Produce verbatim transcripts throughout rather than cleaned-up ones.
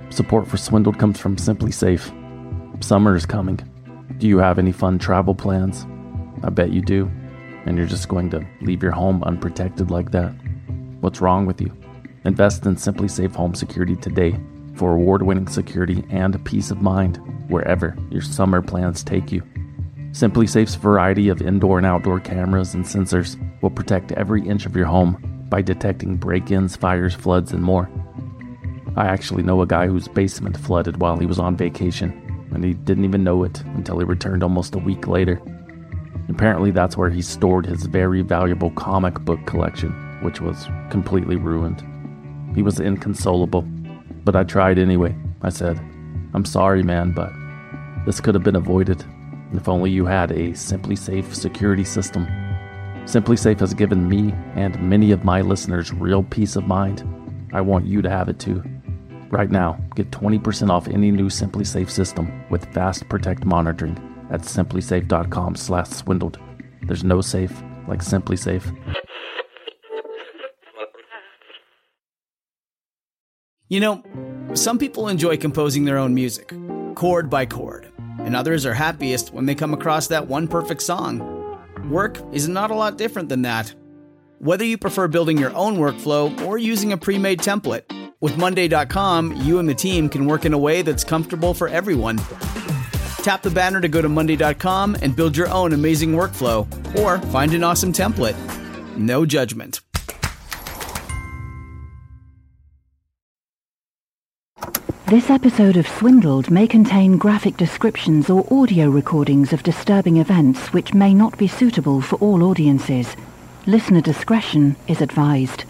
Support for Swindled comes from Simply Safe. Summer is coming. Do you have any fun travel plans? I bet you do. And you're just going to leave your home unprotected like that? What's wrong with you? Invest in Simply Safe Home Security today for award-winning security and peace of mind wherever your summer plans take you. Simply Safe's variety of indoor and outdoor cameras and sensors will protect every inch of your home by detecting break-ins, fires, floods, and more. I actually know a guy whose basement flooded while he was on vacation, and he didn't even know it until he returned almost a week later. Apparently that's where he stored his very valuable comic book collection, which was completely ruined. He was inconsolable, but I tried anyway. I said, "I'm sorry, man, but this could have been avoided if only you had a Simply Safe security system." Simply Safe has given me and many of my listeners real peace of mind. I want you to have it too. Right now, get twenty percent off any new Simply Safe system with Fast Protect monitoring at simplysafe.com slash swindled. There's no safe like Simply Safe. You know, some people enjoy composing their own music, chord by chord, and others are happiest when they come across that one perfect song. Work is not a lot different than that. Whether you prefer building your own workflow or using a pre-made template, with Monday dot com, you and the team can work in a way that's comfortable for everyone. Tap the banner to go to Monday dot com and build your own amazing workflow, or find an awesome template. No judgment. This episode of Swindled may contain graphic descriptions or audio recordings of disturbing events which may not be suitable for all audiences. Listener discretion is advised.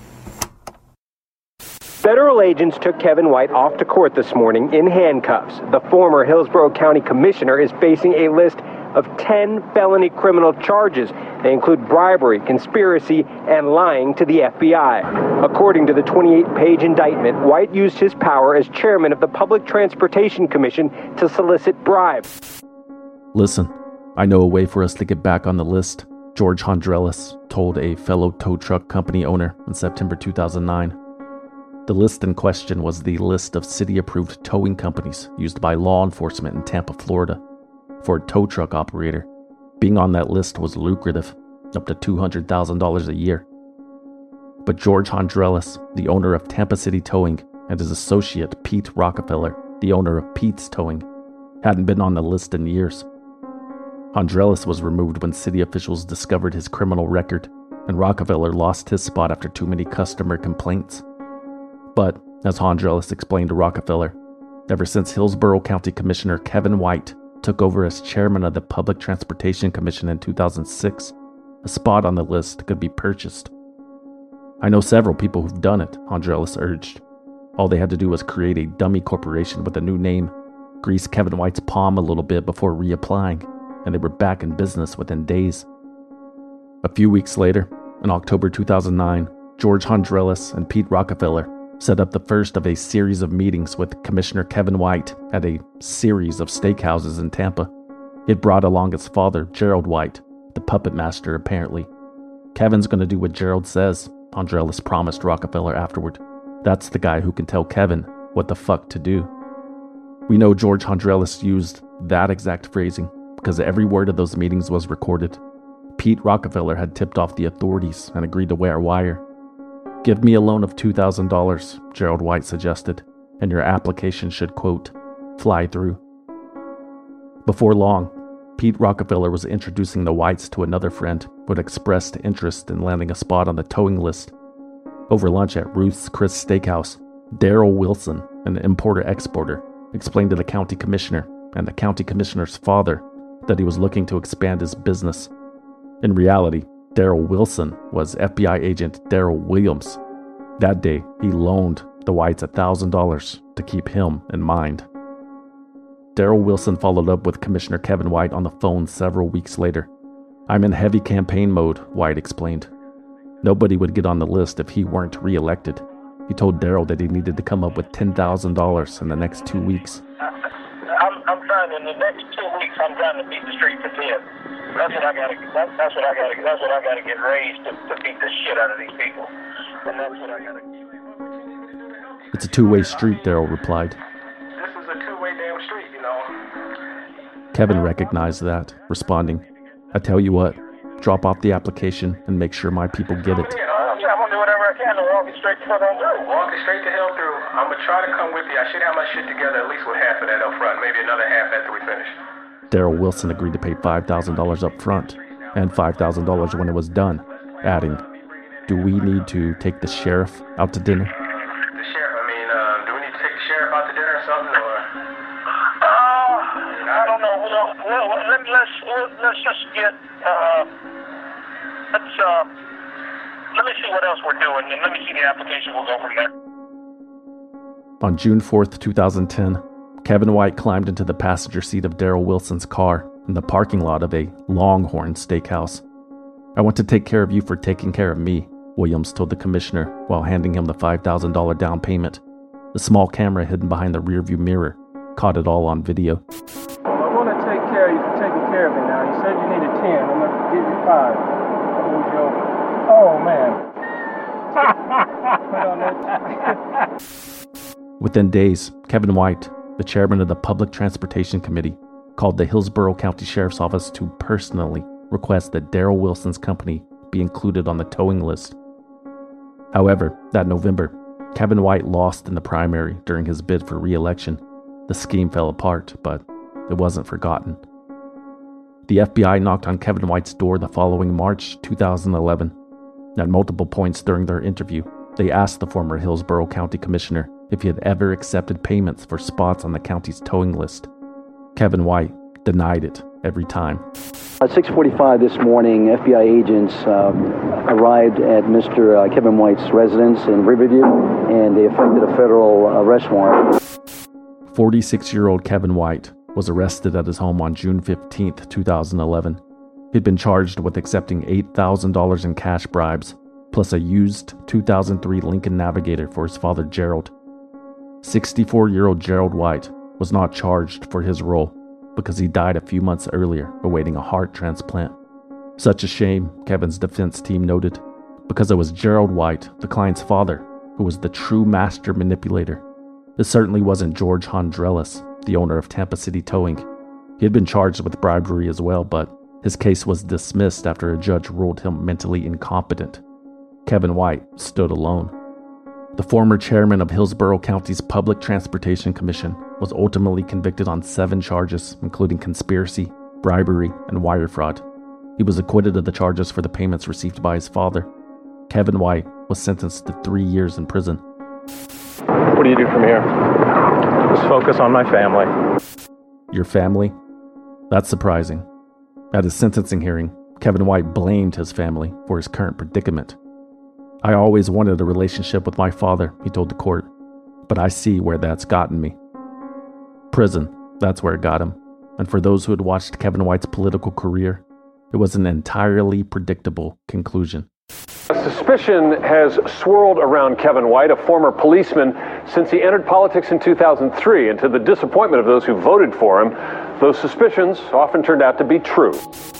Federal agents took Kevin White off to court this morning in handcuffs. The former Hillsborough County Commissioner is facing a list of ten felony criminal charges. They include bribery, conspiracy, and lying to the F B I. According to the twenty-eight page indictment, White used his power as chairman of the Public Transportation Commission to solicit bribes. Listen, I know a way for us to get back on the list, George Hondrelis told a fellow tow truck company owner in September two thousand nine. The list in question was the list of city-approved towing companies used by law enforcement in Tampa, Florida. For a tow truck operator, being on that list was lucrative, up to two hundred thousand dollars a year. But George Hondrelis, the owner of Tampa City Towing, and his associate Pete Rockefeller, the owner of Pete's Towing, hadn't been on the list in years. Hondrelis was removed when city officials discovered his criminal record, and Rockefeller lost his spot after too many customer complaints. But, as Hondrelis explained to Rockefeller, ever since Hillsborough County Commissioner Kevin White took over as chairman of the Public Transportation Commission in two thousand six, a spot on the list could be purchased. I know several people who've done it, Hondrelis urged. All they had to do was create a dummy corporation with a new name, grease Kevin White's palm a little bit before reapplying, and they were back in business within days. A few weeks later, in October two thousand nine, George Hondrelis and Pete Rockefeller set up the first of a series of meetings with Commissioner Kevin White at a series of steakhouses in Tampa. It brought along his father, Gerald White, the puppet master apparently. Kevin's going to do what Gerald says, Hondrelis promised Rockefeller afterward. That's the guy who can tell Kevin what the fuck to do. We know George Hondrelis used that exact phrasing because every word of those meetings was recorded. Pete Rockefeller had tipped off the authorities and agreed to wear a wire. "Give me a loan of two thousand dollars, Gerald White suggested, and your application should, quote, fly through. Before long, Pete Rockefeller was introducing the Whites to another friend who had expressed interest in landing a spot on the towing list. Over lunch at Ruth's Chris Steakhouse, Daryl Wilson, an importer-exporter, explained to the county commissioner and the county commissioner's father that he was looking to expand his business. In reality, Daryl Wilson was F B I agent Daryl Williams. That day, he loaned the Whites one thousand dollars to keep him in mind. Daryl Wilson followed up with Commissioner Kevin White on the phone several weeks later. "I'm in heavy campaign mode," White explained. Nobody would get on the list if he weren't re-elected. He told Daryl that he needed to come up with ten thousand dollars in the next two weeks. I'm, I'm trying, in the next two weeks, I'm trying to beat the street for ten. That's what I gotta. That's, that's what I gotta. That's what I gotta get raised to, to beat the shit out of these people. And that's what I gotta. It's a two-way street, Daryl replied. Kevin recognized that, responding, "I tell you what, drop off the application and make sure my people get it." Yeah, I'm gonna do whatever I can to walk it straight to hell through. Walk it straight to hell through. I'm gonna try to come with you. I should have my shit together at least with half of that up front, maybe another half after we finish. Daryl Wilson agreed to pay five thousand dollars up front and five thousand dollars when it was done, adding, "Do we need to take the sheriff out to dinner?" The sheriff, I mean, uh, do we need to take the sheriff out to dinner or something, or? Uh, I don't know. Well, well let, let's let's just get. Uh, let's uh, let me see what else we're doing, and let me see the application. We'll go from there. On June fourth, twenty ten, Kevin White climbed into the passenger seat of Daryl Wilson's car in the parking lot of a Longhorn Steakhouse. "I want to take care of you for taking care of me," Williams told the commissioner while handing him the five thousand dollars down payment. The small camera hidden behind the rearview mirror caught it all on video. Well, I want to take care of you for taking care of me now. You said you needed ten. I'm going to give you five. Hold you over. Oh, man. Put on that. Within days, Kevin White, the chairman of the Public Transportation Committee, called the Hillsborough County Sheriff's Office to personally request that Daryl Wilson's company be included on the towing list. However, that November, Kevin White lost in the primary during his bid for re-election. The scheme fell apart, but it wasn't forgotten. The F B I knocked on Kevin White's door the following March two thousand eleven. At multiple points during their interview, they asked the former Hillsborough County Commissioner if he had ever accepted payments for spots on the county's towing list. Kevin White denied it every time. At six forty-five this morning, F B I agents um, arrived at Mister Uh, Kevin White's residence in Riverview, and they effected a federal arrest warrant. forty-six-year-old Kevin White was arrested at his home on June fifteenth, twenty eleven. He'd been charged with accepting eight thousand dollars in cash bribes, plus a used two thousand three Lincoln Navigator for his father Gerald. sixty-four-year-old Gerald White was not charged for his role because he died a few months earlier awaiting a heart transplant. Such a shame, Kevin's defense team noted, because it was Gerald White, the client's father, who was the true master manipulator. It certainly wasn't George Hondrelis, the owner of Tampa City Towing. He had been charged with bribery as well, but his case was dismissed after a judge ruled him mentally incompetent. Kevin White stood alone. The former chairman of Hillsborough County's Public Transportation Commission was ultimately convicted on seven charges, including conspiracy, bribery, and wire fraud. He was acquitted of the charges for the payments received by his father. Kevin White was sentenced to three years in prison. What do you do from here? Just focus on my family. Your family? That's surprising. At his sentencing hearing, Kevin White blamed his family for his current predicament. "I always wanted a relationship with my father," he told the court, "but I see where that's gotten me." Prison, that's where it got him. And for those who had watched Kevin White's political career, it was an entirely predictable conclusion. Suspicion has swirled around Kevin White, a former policeman, since he entered politics in two thousand three, and to the disappointment of those who voted for him, those suspicions often turned out to be true.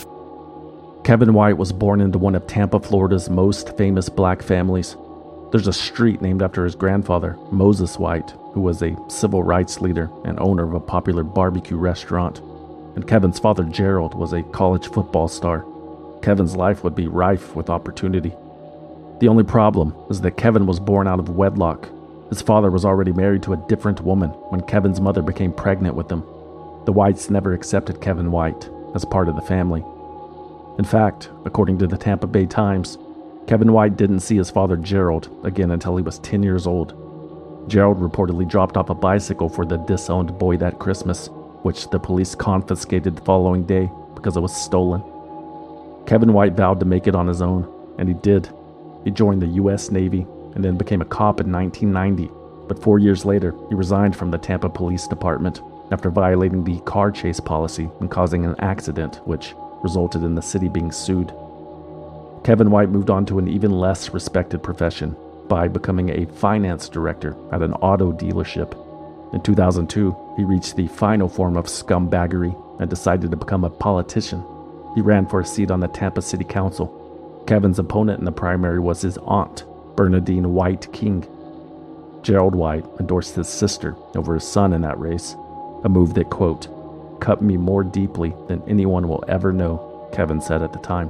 Kevin White was born into one of Tampa, Florida's most famous black families. There's a street named after his grandfather, Moses White, who was a civil rights leader and owner of a popular barbecue restaurant. And Kevin's father, Gerald, was a college football star. Kevin's life would be rife with opportunity. The only problem is that Kevin was born out of wedlock. His father was already married to a different woman when Kevin's mother became pregnant with him. The Whites never accepted Kevin White as part of the family. In fact, according to the Tampa Bay Times, Kevin White didn't see his father Gerald again until he was ten years old. Gerald reportedly dropped off a bicycle for the disowned boy that Christmas, which the police confiscated the following day because it was stolen. Kevin White vowed to make it on his own, and he did. He joined the U S Navy and then became a cop in nineteen ninety, but four years later, he resigned from the Tampa Police Department after violating the car chase policy and causing an accident, which resulted in the city being sued. Kevin White moved on to an even less respected profession by becoming a finance director at an auto dealership. In two thousand two, he reached the final form of scumbaggery and decided to become a politician. He ran for a seat on the Tampa City Council. Kevin's opponent in the primary was his aunt, Bernadine White King. Gerald White endorsed his sister over his son in that race, a move that, quote, cut me more deeply than anyone will ever know," Kevin said at the time.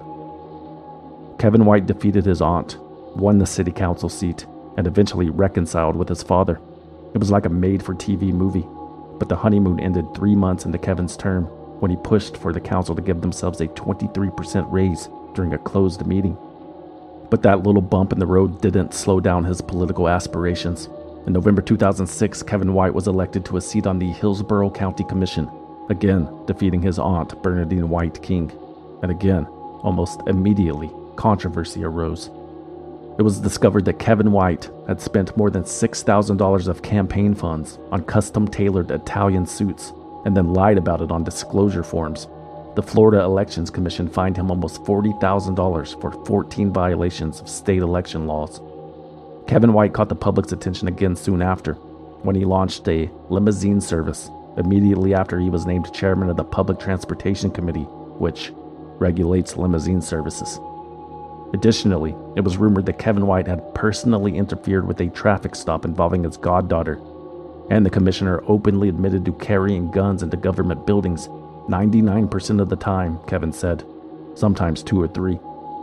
Kevin White defeated his aunt, won the city council seat, and eventually reconciled with his father. It was like a made-for-T V movie, but the honeymoon ended three months into Kevin's term when he pushed for the council to give themselves a twenty-three percent raise during a closed meeting. But that little bump in the road didn't slow down his political aspirations. In November two thousand six, Kevin White was elected to a seat on the Hillsborough County Commission, again defeating his aunt, Bernadine White King. And again, almost immediately, controversy arose. It was discovered that Kevin White had spent more than six thousand dollars of campaign funds on custom-tailored Italian suits and then lied about it on disclosure forms. The Florida Elections Commission fined him almost forty thousand dollars for fourteen violations of state election laws. Kevin White caught the public's attention again soon after, when he launched a limousine service immediately after he was named chairman of the Public Transportation Committee, which regulates limousine services. Additionally, it was rumored that Kevin White had personally interfered with a traffic stop involving his goddaughter, and the commissioner openly admitted to carrying guns into government buildings ninety-nine percent of the time, Kevin said, sometimes two or three.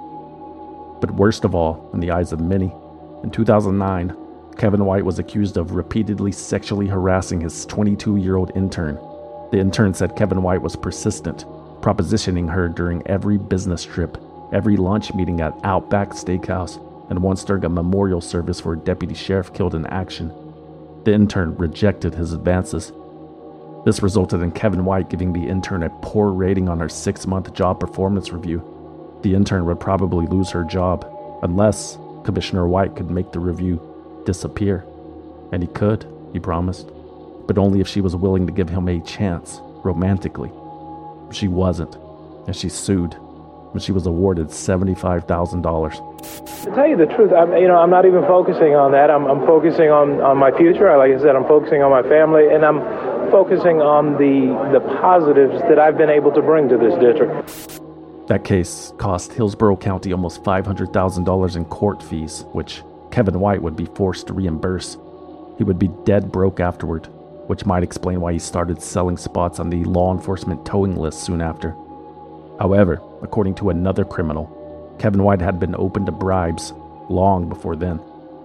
But worst of all, in the eyes of many, in two thousand nine, Kevin White was accused of repeatedly sexually harassing his twenty-two-year-old intern. The intern said Kevin White was persistent, propositioning her during every business trip, every lunch meeting at Outback Steakhouse, and once during a memorial service for a deputy sheriff killed in action. The intern rejected his advances. This resulted in Kevin White giving the intern a poor rating on her six-month job performance review. The intern would probably lose her job, unless Commissioner White could make the review disappear. And he could, he promised, but only if she was willing to give him a chance, romantically. She wasn't, and she sued, and she was awarded seventy-five thousand dollars. To tell you the truth, I'm, you know, I'm not even focusing on that. I'm, I'm focusing on, on my future. Like I said, I'm focusing on my family, and I'm focusing on the the positives that I've been able to bring to this district. That case cost Hillsborough County almost five hundred thousand dollars in court fees, which Kevin White would be forced to reimburse. He would be dead broke afterward, which might explain why he started selling spots on the law enforcement towing list soon after. However, according to another criminal, Kevin White had been open to bribes long before then.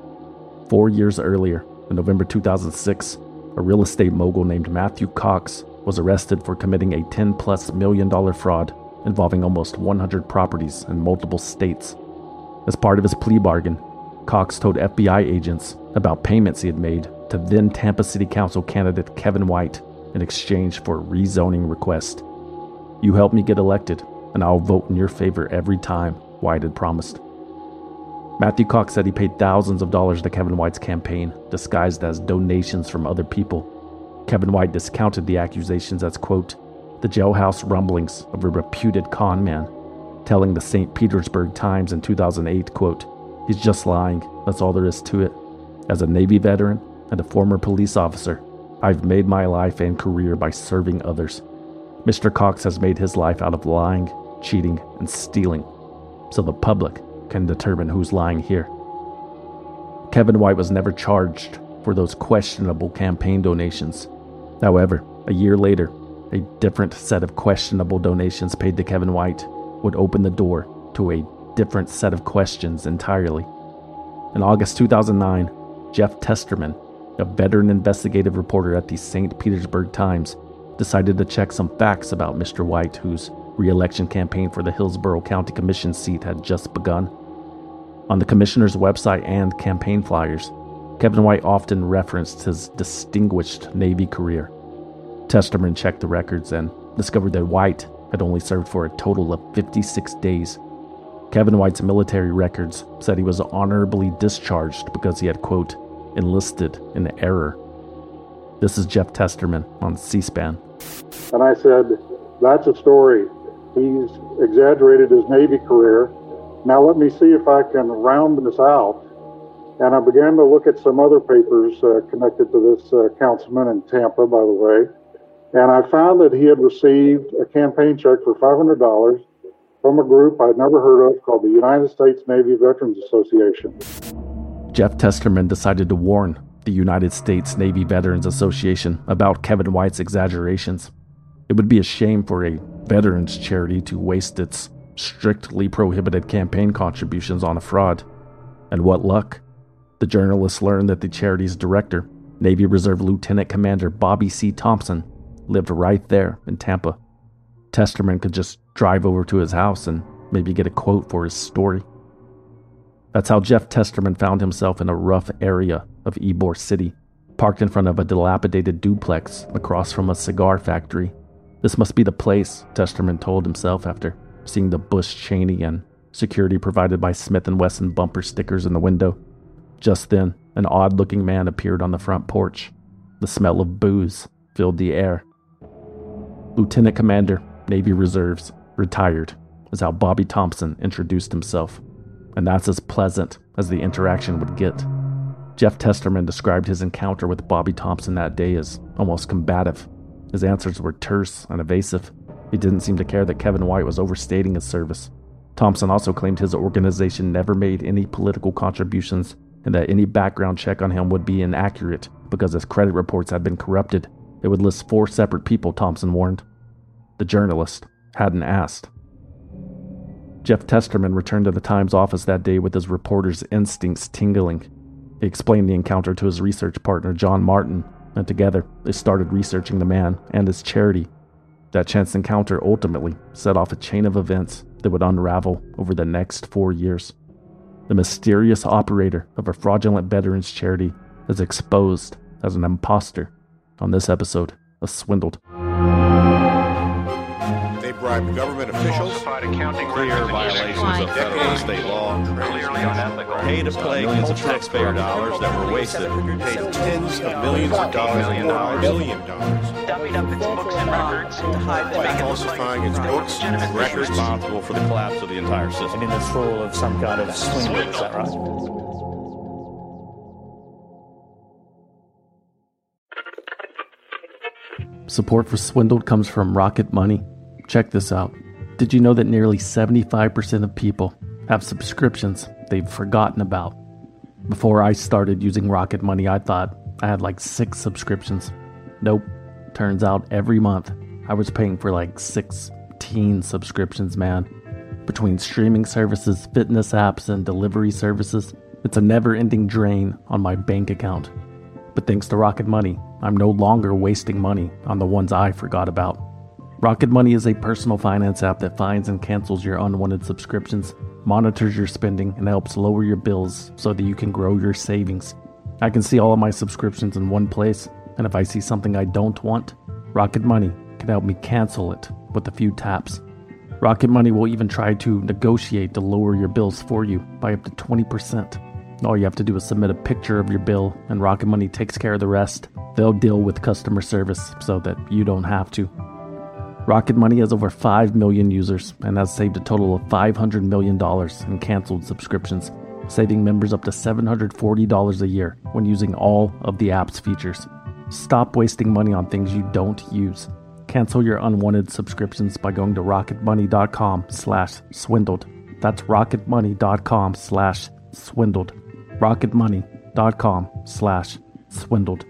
Four years earlier, in November two thousand six, a real estate mogul named Matthew Cox was arrested for committing a ten plus million dollar fraud involving almost one hundred properties in multiple states. As part of his plea bargain, Cox told F B I agents about payments he had made to then Tampa City Council candidate Kevin White in exchange for a rezoning request. "You help me get elected, and I'll vote in your favor every time," White had promised. Matthew Cox said he paid thousands of dollars to Kevin White's campaign, disguised as donations from other people. Kevin White discounted the accusations as, quote, the jailhouse rumblings of a reputed con man, telling the Saint Petersburg Times in two thousand eight, quote, "He's just lying, that's all there is to it. As a Navy veteran and a former police officer, I've made my life and career by serving others. Mister Cox has made his life out of lying, cheating, and stealing, so the public can determine who's lying here." Kevin White was never charged for those questionable campaign donations. However, a year later, a different set of questionable donations paid to Kevin White would open the door to a different set of questions entirely. In August two thousand nine, Jeff Testerman, a veteran investigative reporter at the Saint Petersburg Times, decided to check some facts about Mister White, whose re-election campaign for the Hillsborough County Commission seat had just begun. On the commissioner's website and campaign flyers, Kevin White often referenced his distinguished Navy career. Testerman checked the records and discovered that White had only served for a total of fifty-six days. Kevin White's military records said he was honorably discharged because he had, quote, enlisted in error. This is Jeff Testerman on C-SPAN. And I said, that's a story. He's exaggerated his Navy career. Now let me see if I can round this out. And I began to look at some other papers uh, connected to this uh, councilman in Tampa, by the way. And I found that he had received a campaign check for five hundred dollars from a group I'd never heard of called the United States Navy Veterans Association. Jeff Testerman decided to warn the United States Navy Veterans Association about Kevin White's exaggerations. It would be a shame for a veterans charity to waste its strictly prohibited campaign contributions on a fraud. And what luck. The journalists learned that the charity's director, Navy Reserve Lieutenant Commander Bobby C. Thompson, lived right there in Tampa. Testerman could just drive over to his house and maybe get a quote for his story. That's how Jeff Testerman found himself in a rough area of Ybor City, parked in front of a dilapidated duplex across from a cigar factory. This must be the place, Testerman told himself after seeing the Bush Cheney and security provided by Smith and Wesson bumper stickers in the window. Just then, an odd-looking man appeared on the front porch. The smell of booze filled the air. Lieutenant Commander, Navy Reserves, retired, is how Bobby Thompson introduced himself. And that's as pleasant as the interaction would get. Jeff Testerman described his encounter with Bobby Thompson that day as almost combative. His answers were terse and evasive. He didn't seem to care that Kevin White was overstating his service. Thompson also claimed his organization never made any political contributions and that any background check on him would be inaccurate because his credit reports had been corrupted. It would list four separate people, Thompson warned. The journalist hadn't asked. Jeff Testerman returned to the Times office that day with his reporter's instincts tingling. He explained the encounter to his research partner, John Martin, and together they started researching the man and his charity. That chance encounter ultimately set off a chain of events that would unravel over the next four years. The mysterious operator of a fraudulent veterans charity is exposed as an imposter on this episode of Swindled. They bribed government officials, clear violations of federal and state law, pay to play millions of taxpayer dollars that were wasted, paid tens of millions of dollars, million dollars, billion dollars, dummied up its books and records to hide by falsifying its books and records, responsible for the collapse of the entire system. In its role of some kind of swindle, is that right? Support for Swindled comes from Rocket Money. Check this out. Did you know that nearly seventy-five percent of people have subscriptions they've forgotten about? Before I started using Rocket Money, I thought I had like six subscriptions. Nope. Turns out every month I was paying for like sixteen subscriptions, man. Between streaming services, fitness apps, and delivery services, it's a never-ending drain on my bank account. But thanks to Rocket Money, I'm no longer wasting money on the ones I forgot about. Rocket Money is a personal finance app that finds and cancels your unwanted subscriptions, monitors your spending, and helps lower your bills so that you can grow your savings. I can see all of my subscriptions in one place, and if I see something I don't want, Rocket Money can help me cancel it with a few taps. Rocket Money will even try to negotiate to lower your bills for you by up to twenty percent. All you have to do is submit a picture of your bill, and Rocket Money takes care of the rest. They'll deal with customer service so that you don't have to. Rocket Money has over five million users and has saved a total of five hundred million dollars in canceled subscriptions, saving members up to seven hundred forty dollars a year when using all of the app's features. Stop wasting money on things you don't use. Cancel your unwanted subscriptions by going to rocketmoney.com slash swindled. That's rocketmoney.com slash swindled. rocketmoney.com slash swindled.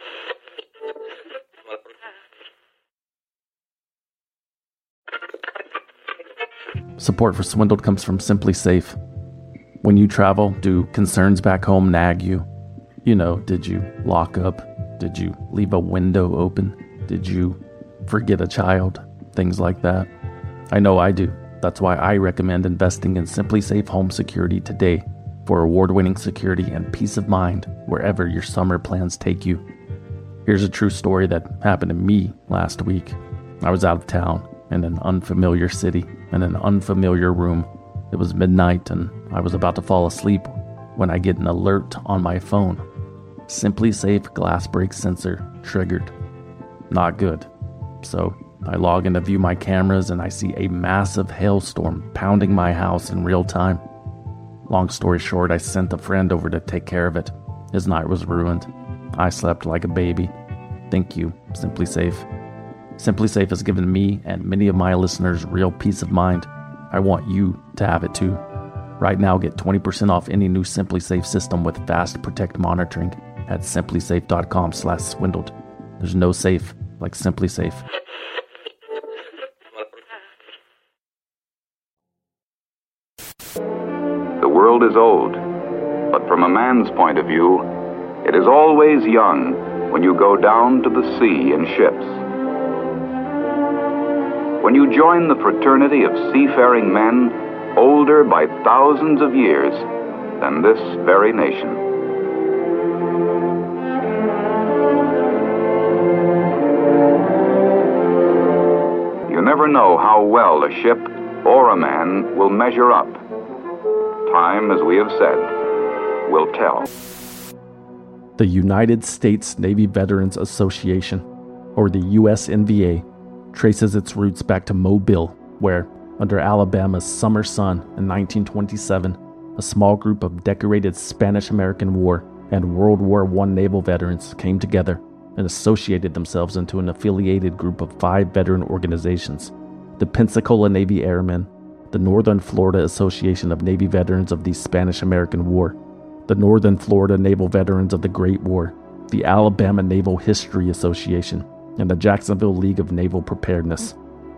Support for Swindled comes from Simply Safe. When you travel, do concerns back home nag you? You know, did you lock up? Did you leave a window open? Did you forget a child? Things like that. I know I do. That's why I recommend investing in Simply Safe Home Security today for award-winning security and peace of mind wherever your summer plans take you. Here's a true story that happened to me last week. I was out of town in an unfamiliar city, in an unfamiliar room. It was midnight and I was about to fall asleep when I get an alert on my phone. Simply Safe glass break sensor triggered. Not good. So I log in to view my cameras and I see a massive hailstorm pounding my house in real time. Long story short, I sent a friend over to take care of it. His night was ruined. I slept like a baby. Thank you, Simply Safe. Simply Safe has given me and many of my listeners real peace of mind. I want you to have it too. Right now, get twenty percent off any new Simply Safe system with Fast Protect monitoring at simplysafe.com slash swindled. There's no safe like Simply Safe. world is old, but from a man's point of view, it is always young when you go down to the sea in ships. When you join the fraternity of seafaring men older by thousands of years than this very nation. You never know how well a ship or a man will measure up. Time, as we have said, will tell. The United States Navy Veterans Association, or the U S N V A, traces its roots back to Mobile, where, under Alabama's summer sun in nineteen twenty-seven, a small group of decorated Spanish-American War and World War One naval veterans came together and associated themselves into an affiliated group of five veteran organizations: the Pensacola Navy Airmen, the Northern Florida Association of Navy Veterans of the Spanish-American War, the Northern Florida Naval Veterans of the Great War, the Alabama Naval History Association, and the Jacksonville League of Naval Preparedness.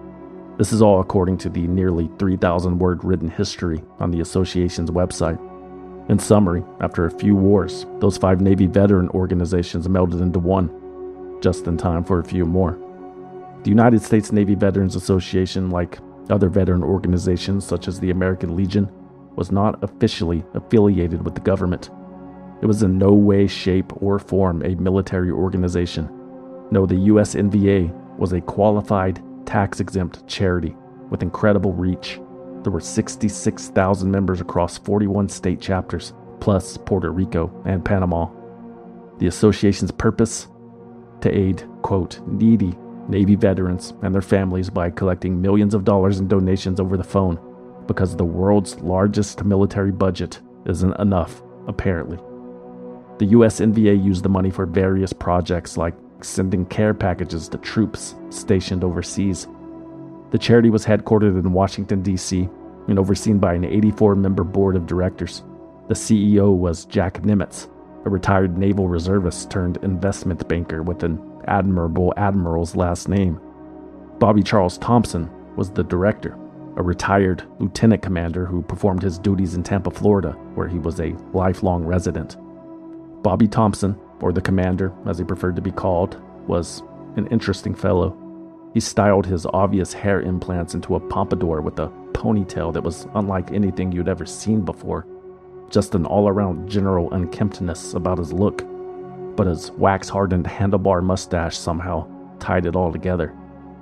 This is all according to the nearly three thousand word written history on the association's website. In summary, after a few wars, those five Navy veteran organizations melded into one, just in time for a few more. The United States Navy Veterans Association, like other veteran organizations such as the American Legion, was not officially affiliated with the government. It was in no way, shape, or form a military organization. No, the U S N V A was a qualified, tax-exempt charity with incredible reach. There were sixty-six thousand members across forty-one state chapters, plus Puerto Rico and Panama. The association's purpose? To aid, quote, needy Navy veterans and their families by collecting millions of dollars in donations over the phone, because the world's largest military budget isn't enough, apparently. The U S N V A used the money for various projects like sending care packages to troops stationed overseas. The charity was headquartered in Washington, D C and overseen by an eighty-four member board of directors. The C E O was Jack Nimitz, a retired naval reservist turned investment banker with an admirable admiral's last name. Bobby Charles Thompson was the director, a retired lieutenant commander who performed his duties in Tampa, Florida, where he was a lifelong resident. Bobby Thompson, or the commander, as he preferred to be called, was an interesting fellow. He styled his obvious hair implants into a pompadour with a ponytail that was unlike anything you'd ever seen before. Just an all-around general unkemptness about his look, but his wax-hardened handlebar mustache somehow tied it all together.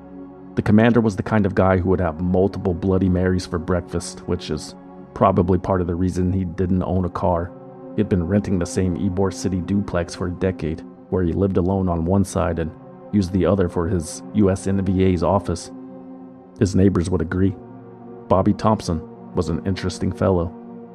The commander was the kind of guy who would have multiple Bloody Marys for breakfast, which is probably part of the reason he didn't own a car. He'd been renting the same Ybor City duplex for a decade, where he lived alone on one side and used the other for his U S N V A's office. His neighbors would agree. Bobby Thompson was an interesting fellow.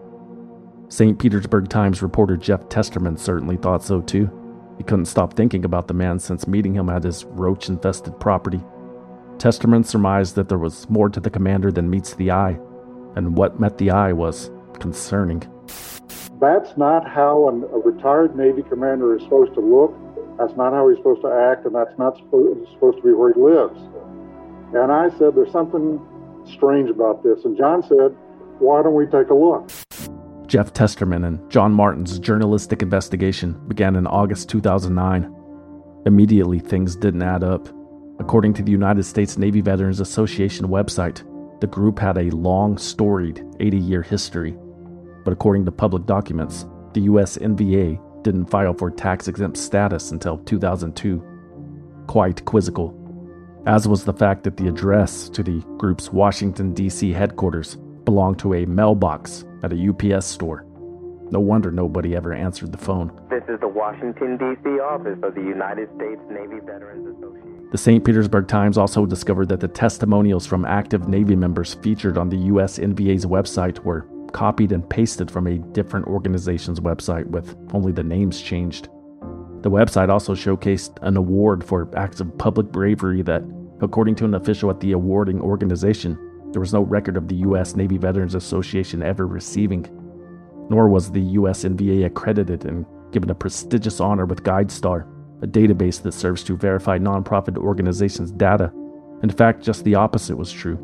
Saint Petersburg Times reporter Jeff Testerman certainly thought so too. He couldn't stop thinking about the man since meeting him at his roach-infested property. Testerman surmised that there was more to the commander than meets the eye, and what met the eye was concerning. That's not how an, a retired Navy commander is supposed to look. That's not how he's supposed to act, and that's not supposed, supposed to be where he lives. And I said, there's something strange about this. And John said, why don't we take a look? Jeff Testerman and John Martin's journalistic investigation began in August two thousand nine. Immediately, things didn't add up. According to the United States Navy Veterans Association website, the group had a long, storied eighty-year history. But according to public documents, the U S N V A didn't file for tax-exempt status until two thousand two. Quite quizzical. As was the fact that the address to the group's Washington, D C headquarters belonged to a mailbox at a U P S store. No wonder nobody ever answered the phone. This is the Washington, D C office of the United States Navy Veterans Association. The Saint Petersburg Times also discovered that the testimonials from active Navy members featured on the U S N V A's website were copied and pasted from a different organization's website with only the names changed. The website also showcased an award for acts of public bravery that, according to an official at the awarding organization, there was no record of the U S Navy Veterans Association ever receiving. Nor was the U S N V A accredited and given a prestigious honor with GuideStar, a database that serves to verify nonprofit organizations' data. In fact, just the opposite was true.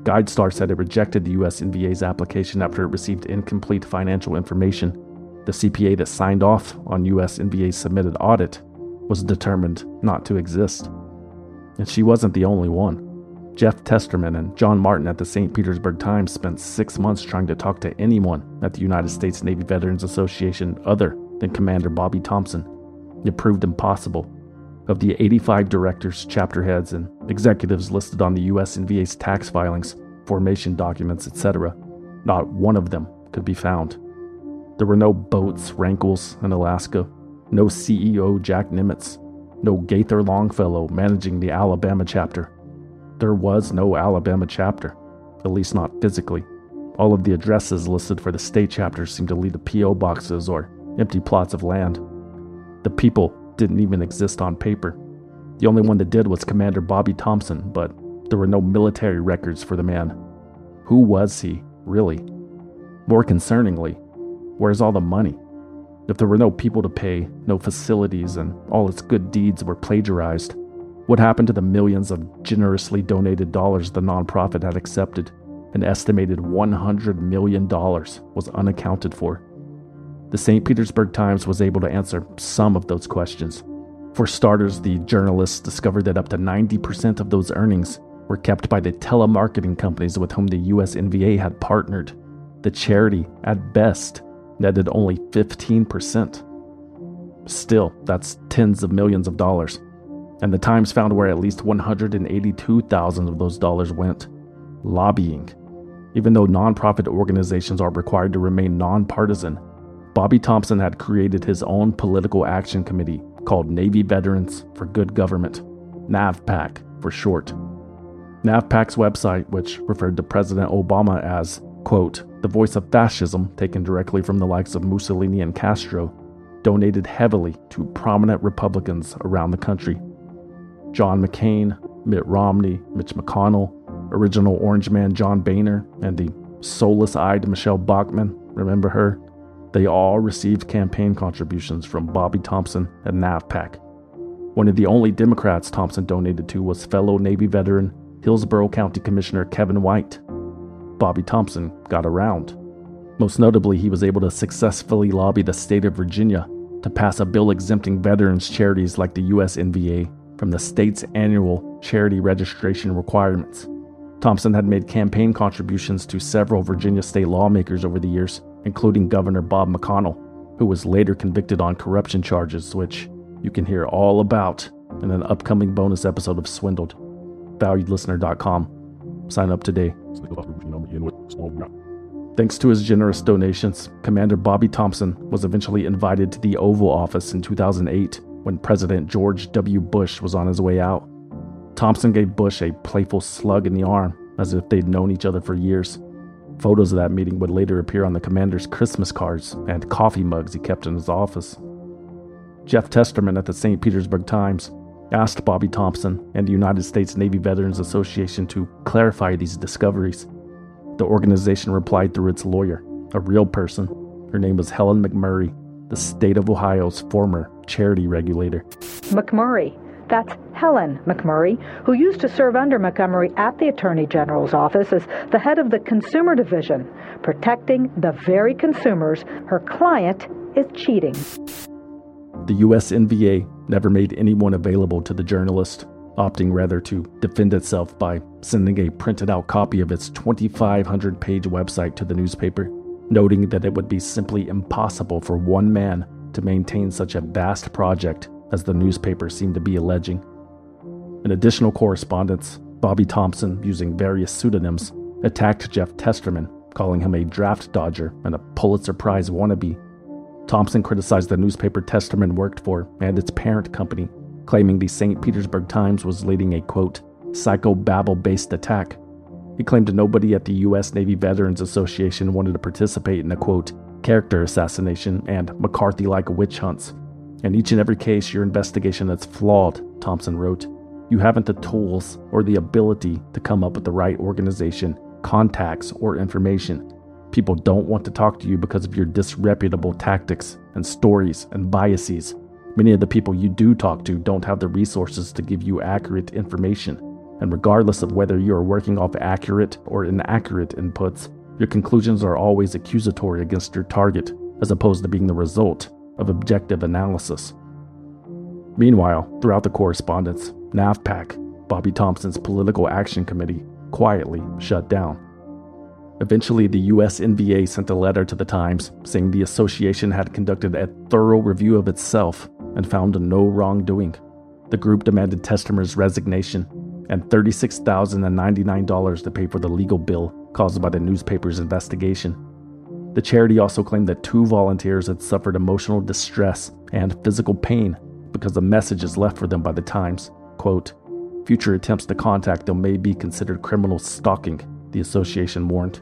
GuideStar said it rejected the U S N V A's application after it received incomplete financial information. The C P A that signed off on U S N V A's submitted audit was determined not to exist. And she wasn't the only one. Jeff Testerman and John Martin at the Saint Petersburg Times spent six months trying to talk to anyone at the United States Navy Veterans Association other than Commander Bobby Thompson. It proved impossible. Of the eighty-five directors, chapter heads, and executives listed on the U S N V A's tax filings, formation documents, et cetera, not one of them could be found. There were no Boats Rankles in Alaska, no C E O Jack Nimitz, no Gaither Longfellow managing the Alabama chapter. There was no Alabama chapter, at least not physically. All of the addresses listed for the state chapters seemed to lead to P O boxes or empty plots of land. The people didn't even exist on paper. The only one that did was Commander Bobby Thompson, but there were no military records for the man. Who was he, really? More concerningly, where's all the money? If there were no people to pay, no facilities, and all its good deeds were plagiarized, what happened to the millions of generously donated dollars the nonprofit had accepted? An estimated one hundred million dollars was unaccounted for. The Saint Petersburg Times was able to answer some of those questions. For starters, the journalists discovered that up to ninety percent of those earnings were kept by the telemarketing companies with whom the U S N V A had partnered. The charity, at best, netted only fifteen percent. Still, that's tens of millions of dollars. And the Times found where at least one hundred eighty-two thousand of those dollars went. Lobbying. Even though nonprofit organizations are required to remain nonpartisan, Bobby Thompson had created his own political action committee called Navy Veterans for Good Government, NAVPAC for short. NAVPAC's website, which referred to President Obama as, quote, the voice of fascism taken directly from the likes of Mussolini and Castro, donated heavily to prominent Republicans around the country. John McCain, Mitt Romney, Mitch McConnell, original Orange Man John Boehner, and the soulless-eyed Michelle Bachmann, remember her? They all received campaign contributions from Bobby Thompson and NAVPAC. One of the only Democrats Thompson donated to was fellow Navy veteran Hillsborough County Commissioner Kevin White. Bobby Thompson got around. Most notably, he was able to successfully lobby the state of Virginia to pass a bill exempting veterans charities like the U S N V A from the state's annual charity registration requirements. Thompson had made campaign contributions to several Virginia state lawmakers over the years, including Governor Bob McConnell, who was later convicted on corruption charges, which you can hear all about in an upcoming bonus episode of Swindled. valued listener dot com. Sign up today. Thanks to his generous donations, Commander Bobby Thompson was eventually invited to the Oval Office in two thousand eight when President George W. Bush was on his way out. Thompson gave Bush a playful slug in the arm, as if they'd known each other for years. Photos of that meeting would later appear on the commander's Christmas cards and coffee mugs he kept in his office. Jeff Testerman at the Saint Petersburg Times asked Bobby Thompson and the United States Navy Veterans Association to clarify these discoveries. The organization replied through its lawyer, a real person. Her name was Helen McMurray, the state of Ohio's former charity regulator. McMurray. That's Helen McMurray, who used to serve under Montgomery at the Attorney General's office as the head of the Consumer Division, protecting the very consumers her client is cheating. The U S N V A never made anyone available to the journalist, opting rather to defend itself by sending a printed-out copy of its twenty-five hundred page website to the newspaper, noting that it would be simply impossible for one man to maintain such a vast project as the newspaper seemed to be alleging. In additional correspondence, Bobby Thompson, using various pseudonyms, attacked Jeff Testerman, calling him a draft dodger and a Pulitzer Prize wannabe. Thompson criticized the newspaper Testerman worked for and its parent company, claiming the Saint Petersburg Times was leading a, quote, psychobabble-based attack. He claimed nobody at the U S Navy Veterans Association wanted to participate in a, quote, character assassination and McCarthy-like witch hunts. In each and every case, your investigation is flawed, Thompson wrote. You haven't the tools or the ability to come up with the right organization, contacts, or information. People don't want to talk to you because of your disreputable tactics and stories and biases. Many of the people you do talk to don't have the resources to give you accurate information. and regardless of whether you are working off accurate or inaccurate inputs, your conclusions are always accusatory against your target, as opposed to being the result of objective analysis. Meanwhile, throughout the correspondence, NAVPAC, Bobby Thompson's political action committee, quietly shut down. Eventually, the U S N V A sent a letter to the Times saying the association had conducted a thorough review of itself and found no wrongdoing. The group demanded Testermer's resignation and thirty-six thousand ninety-nine dollars to pay for the legal bill caused by the newspaper's investigation. The charity also claimed that two volunteers had suffered emotional distress and physical pain because of messages left for them by the Times. Quote, "Future attempts to contact them may be considered criminal stalking," the association warned.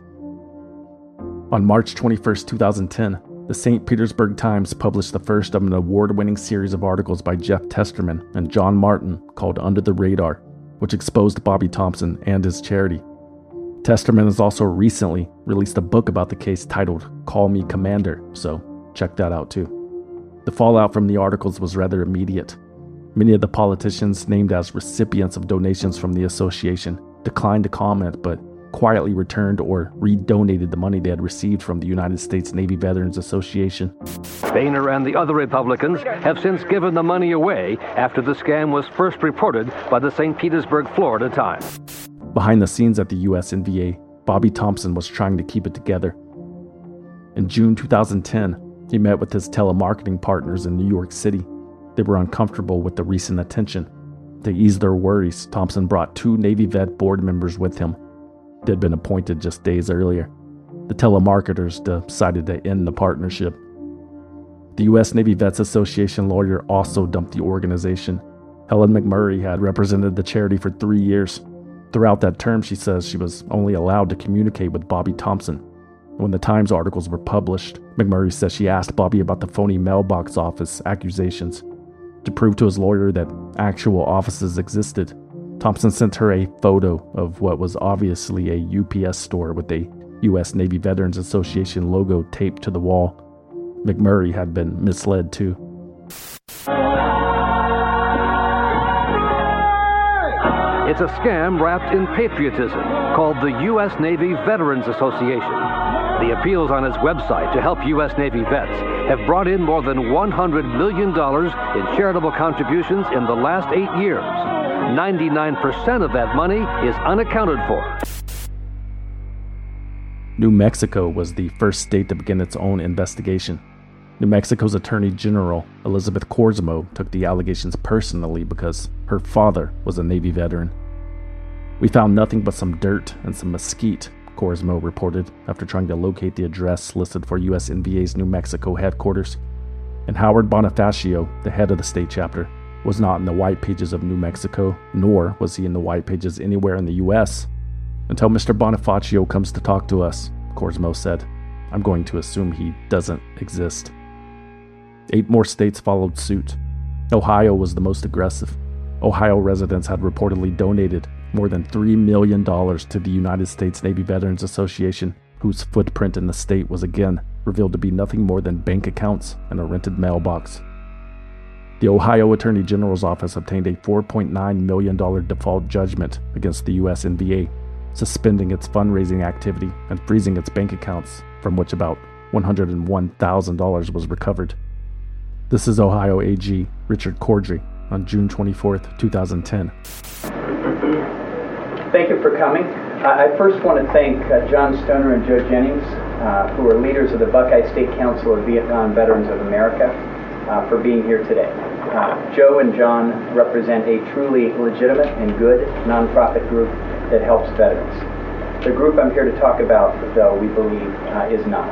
On March twenty-first, twenty ten, the Saint Petersburg Times published the first of an award-winning series of articles by Jeff Testerman and John Martin called Under the Radar, which exposed Bobby Thompson and his charity. Testerman has also recently released a book about the case titled Call Me Commander, so check that out too. The fallout from the articles was rather immediate. Many of the politicians named as recipients of donations from the association declined to comment, but quietly returned or redonated the money they had received from the United States Navy Veterans Association. Boehner and the other Republicans have since given the money away after the scam was first reported by the Saint Petersburg, Florida Times. Behind the scenes at the U S N V A, Bobby Thompson was trying to keep it together. In June twenty ten, he met with his telemarketing partners in New York City. They were uncomfortable with the recent attention. To ease their worries, Thompson brought two Navy vet board members with him. They had been appointed just days earlier. The telemarketers decided to end the partnership. The U S Navy Vets Association lawyer also dumped the organization. Helen McMurray had represented the charity for three years. Throughout that term, she says she was only allowed to communicate with Bobby Thompson. When the Times articles were published, McMurray says she asked Bobby about the phony mailbox office accusations. To prove to his lawyer that actual offices existed, Thompson sent her a photo of what was obviously a U P S store with a U S Navy Veterans Association logo taped to the wall. McMurray had been misled too. It's a scam wrapped in patriotism called the U S Navy Veterans Association. The appeals on its website to help U S Navy vets have brought in more than one hundred million dollars in charitable contributions in the last eight years. ninety-nine percent of that money is unaccounted for. New Mexico was the first state to begin its own investigation. New Mexico's Attorney General, Elizabeth Korsmo, took the allegations personally because her father was a Navy veteran. "We found nothing but some dirt and some mesquite," Korsmo reported after trying to locate the address listed for U S N V A's New Mexico headquarters. And Howard Bonifacio, the head of the state chapter, was not in the white pages of New Mexico, nor was he in the white pages anywhere in the U S Until Mister Bonifacio comes to talk to us, Korsmo said. "I'm going to assume he doesn't exist." Eight more states followed suit. Ohio was the most aggressive. Ohio residents had reportedly donated more than three million dollars to the United States Navy Veterans Association, whose footprint in the state was again revealed to be nothing more than bank accounts and a rented mailbox. The Ohio Attorney General's office obtained a four point nine million dollars default judgment against the U S N V A, suspending its fundraising activity and freezing its bank accounts, from which about one hundred one thousand dollars was recovered. This is Ohio A G Richard Cordry on June twenty-fourth, twenty ten. Thank you for coming. Uh, I first want to thank uh, John Stoner and Joe Jennings, uh, who are leaders of the Buckeye State Council of Vietnam Veterans of America, uh, for being here today. Uh, Joe and John represent a truly legitimate and good nonprofit group that helps veterans. The group I'm here to talk about, though, we believe, uh, is not.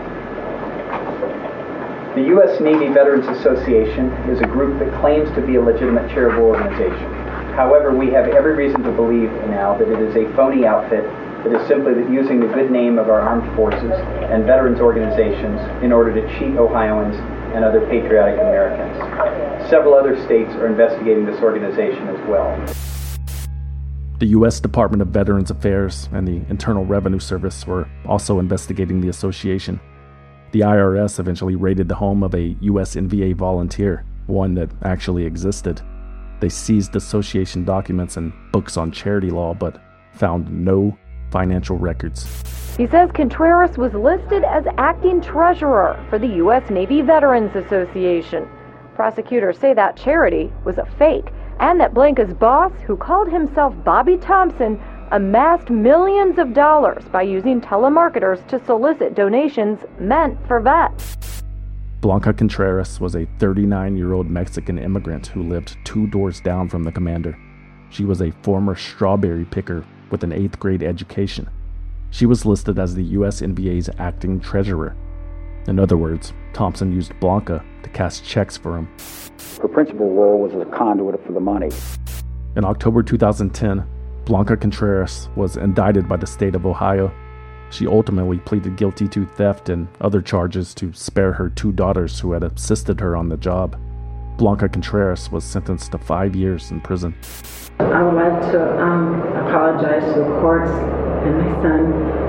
The U S Navy Veterans Association is a group that claims to be a legitimate charitable organization. However, we have every reason to believe now that it is a phony outfit that is simply using the good name of our armed forces and veterans organizations in order to cheat Ohioans and other patriotic Americans. Several other states are investigating this organization as well. The U S Department of Veterans Affairs and the Internal Revenue Service were also investigating the association. The I R S eventually raided the home of a U S N V A volunteer, one that actually existed. They seized association documents and books on charity law, but found no financial records. He says Contreras was listed as acting treasurer for the U S Navy Veterans Association. Prosecutors say that charity was a fake, and that Blanca's boss, who called himself Bobby Thompson, amassed millions of dollars by using telemarketers to solicit donations meant for vets. Blanca Contreras was a thirty-nine-year-old Mexican immigrant who lived two doors down from the commander. She was a former strawberry picker with an eighth grade education. She was listed as the U S N V A's acting treasurer. In other words, Thompson used Blanca to cash checks for him. Her principal role was as a conduit for the money. In October two thousand ten, Blanca Contreras was indicted by the state of Ohio. She ultimately pleaded guilty to theft and other charges to spare her two daughters who had assisted her on the job. Blanca Contreras was sentenced to five years in prison. I would like to um, apologize to the courts and my son.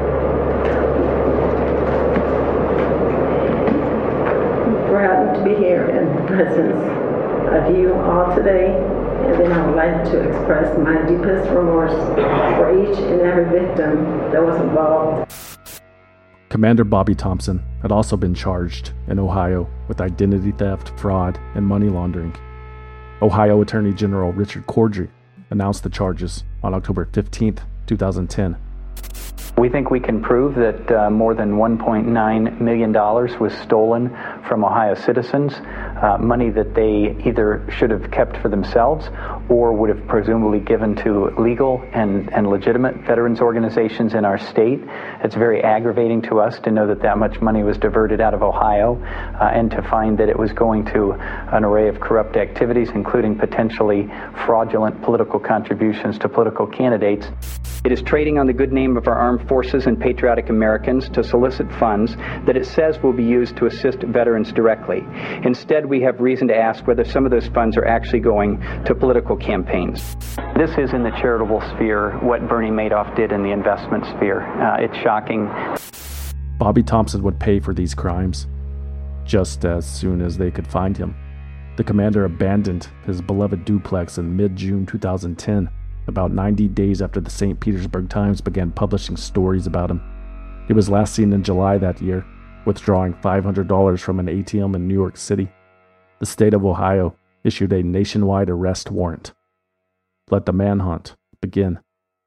For having to be here in the presence of you all today. And then I would like to express my deepest remorse for each and every victim that was involved. Commander Bobby Thompson had also been charged in Ohio with identity theft, fraud, and money laundering. Ohio Attorney General Richard Cordry announced the charges on October fifteenth, two thousand ten. We think we can prove that uh, more than one point nine million dollars was stolen from Ohio citizens, uh, money that they either should have kept for themselves or would have presumably given to legal and, and legitimate veterans organizations in our state. It's very aggravating to us to know that that much money was diverted out of Ohio uh, and to find that it was going to an array of corrupt activities, including potentially fraudulent political contributions to political candidates. It is trading on the good name of our armed forces and patriotic Americans to solicit funds that it says will be used to assist veterans directly. Instead, we have reason to ask whether some of those funds are actually going to political campaigns. This is in the charitable sphere what Bernie Madoff did in the investment sphere. Uh, it's shocking. Bobby Thompson would pay for these crimes just as soon as they could find him. The commander abandoned his beloved duplex in mid-June two thousand ten. About ninety days after the Saint Petersburg Times began publishing stories about him. He was last seen in July that year, withdrawing five hundred dollars from an A T M in New York City. The state of Ohio issued a nationwide arrest warrant. Let the manhunt begin.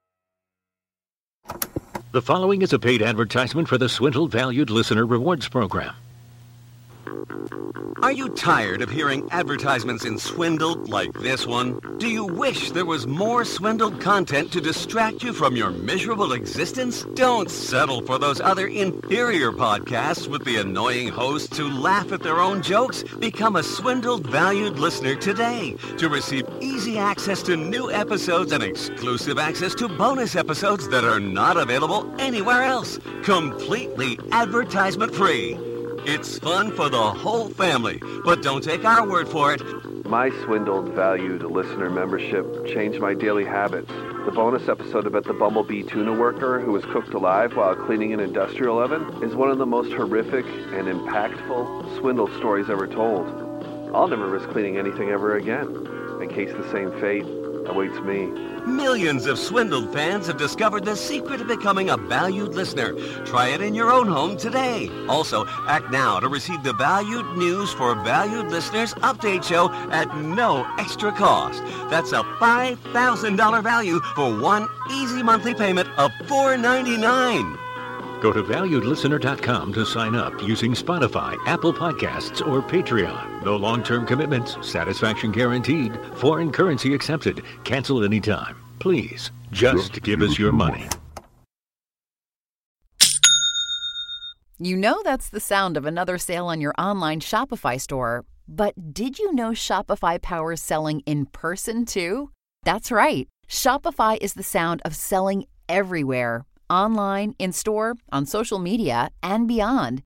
The following is a paid advertisement for the Swindle Valued Listener Rewards Program. Are you tired of hearing advertisements in Swindled like this one? Do you wish there was more Swindled content to distract you from your miserable existence? Don't settle for those other inferior podcasts with the annoying hosts who laugh at their own jokes. Become a Swindled Valued Listener today to receive easy access to new episodes and exclusive access to bonus episodes that are not available anywhere else. Completely advertisement-free. It's fun for the whole family, but don't take our word for it. My Swindled Valued Listener membership changed my daily habits. The bonus episode about the bumblebee tuna worker who was cooked alive while cleaning an industrial oven is one of the most horrific and impactful swindle stories ever told. I'll never risk cleaning anything ever again, in case the same fate awaits me. Millions of Swindled fans have discovered the secret of becoming a valued listener. Try it in your own home today. Also, act now to receive the Valued News for Valued Listeners update show at no extra cost. That's a five thousand dollars value for one easy monthly payment of four ninety-nine. Go to valued listener dot com to sign up using Spotify, Apple Podcasts, or Patreon. No long-term commitments, satisfaction guaranteed, foreign currency accepted, cancel anytime. Please, just give us your money. You know that's the sound of another sale on your online Shopify store. But did you know Shopify powers selling in person too? That's right. Shopify is the sound of selling everywhere. Online, in-store, on social media, and beyond.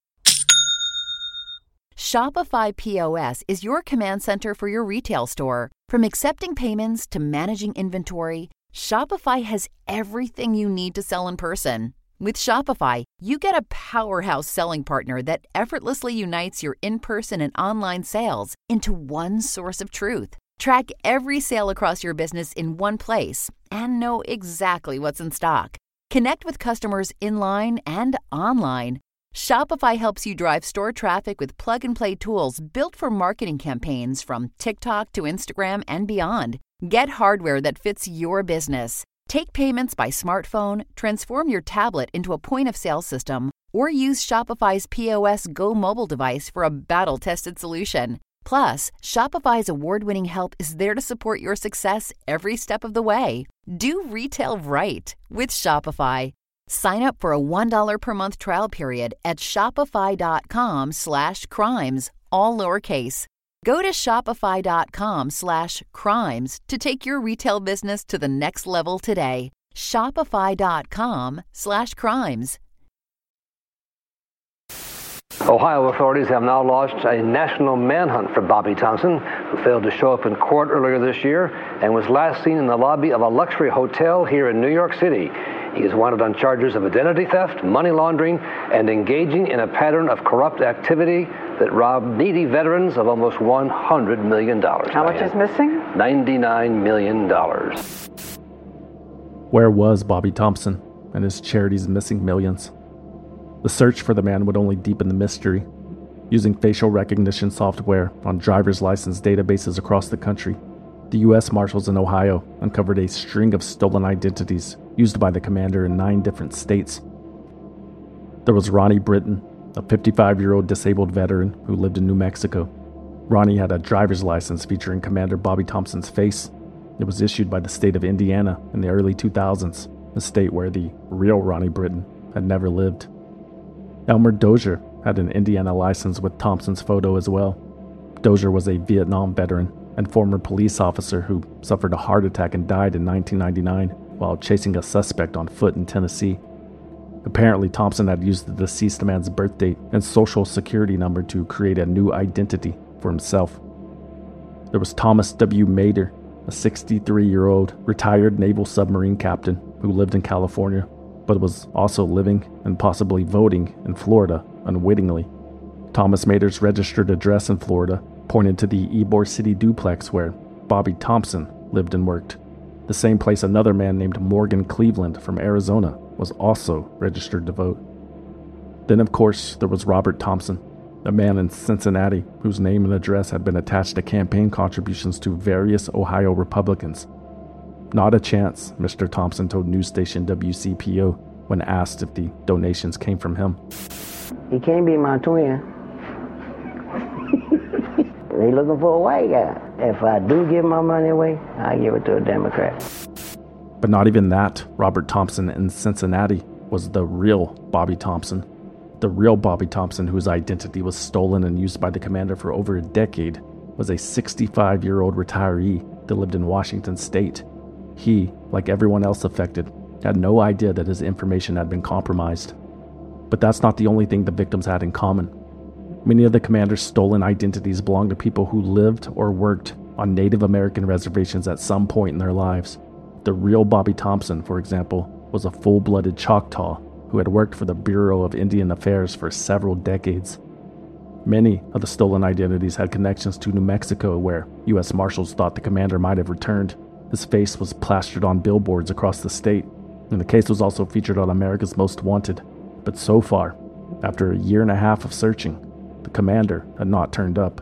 Shopify P O S is your command center for your retail store. From accepting payments to managing inventory, Shopify has everything you need to sell in person. With Shopify, you get a powerhouse selling partner that effortlessly unites your in-person and online sales into one source of truth. Track every sale across your business in one place and know exactly what's in stock. Connect with customers in-line and online. Shopify helps you drive store traffic with plug-and-play tools built for marketing campaigns from TikTok to Instagram and beyond. Get hardware that fits your business. Take payments by smartphone, transform your tablet into a point-of-sale system, or use Shopify's P O S Go mobile device for a battle-tested solution. Plus, Shopify's award-winning help is there to support your success every step of the way. Do retail right with Shopify. Sign up for a one dollar per month trial period at shopify.com slash crimes, all lowercase. Go to shopify.com slash crimes to take your retail business to the next level today. Shopify.com slash crimes. Ohio authorities have now launched a national manhunt for Bobby Thompson, who failed to show up in court earlier this year and was last seen in the lobby of a luxury hotel here in New York City. He is wanted on charges of identity theft, money laundering, and engaging in a pattern of corrupt activity that robbed needy veterans of almost one hundred million dollars. How much is missing? ninety-nine million dollars. Where was Bobby Thompson and his charity's missing millions? The search for the man would only deepen the mystery. Using facial recognition software on driver's license databases across the country, the U S Marshals in Ohio uncovered a string of stolen identities used by the commander in nine different states. There was Ronnie Britton, a fifty-five-year-old disabled veteran who lived in New Mexico. Ronnie had a driver's license featuring Commander Bobby Thompson's face. It was issued by the state of Indiana in the early two thousands, a state where the real Ronnie Britton had never lived. Elmer Dozier had an Indiana license with Thompson's photo as well. Dozier was a Vietnam veteran and former police officer who suffered a heart attack and died in nineteen ninety-nine while chasing a suspect on foot in Tennessee. Apparently, Thompson had used the deceased man's birth date and social security number to create a new identity for himself. There was Thomas W. Mader, a sixty-three-year-old retired naval submarine captain who lived in California, but was also living and possibly voting in Florida unwittingly. Thomas Mader's registered address in Florida pointed to the Ybor City duplex where Bobby Thompson lived and worked, the same place another man named Morgan Cleveland from Arizona was also registered to vote. Then, of course, there was Robert Thompson, a man in Cincinnati whose name and address had been attached to campaign contributions to various Ohio Republicans. Not a chance, Mister Thompson told news station W C P O when asked if the donations came from him. He can't be my twin. They looking for a white guy. If I do give my money away, I give it to a Democrat. But not even that Robert Thompson in Cincinnati was the real Bobby Thompson. The real Bobby Thompson, whose identity was stolen and used by the commander for over a decade, was a sixty-five-year-old retiree that lived in Washington state. He, like everyone else affected, had no idea that his information had been compromised. But that's not the only thing the victims had in common. Many of the commander's stolen identities belonged to people who lived or worked on Native American reservations at some point in their lives. The real Bobby Thompson, for example, was a full-blooded Choctaw who had worked for the Bureau of Indian Affairs for several decades. Many of the stolen identities had connections to New Mexico, where U S Marshals thought the commander might have returned. His face was plastered on billboards across the state, and the case was also featured on America's Most Wanted. But so far, after a year and a half of searching, the commander had not turned up.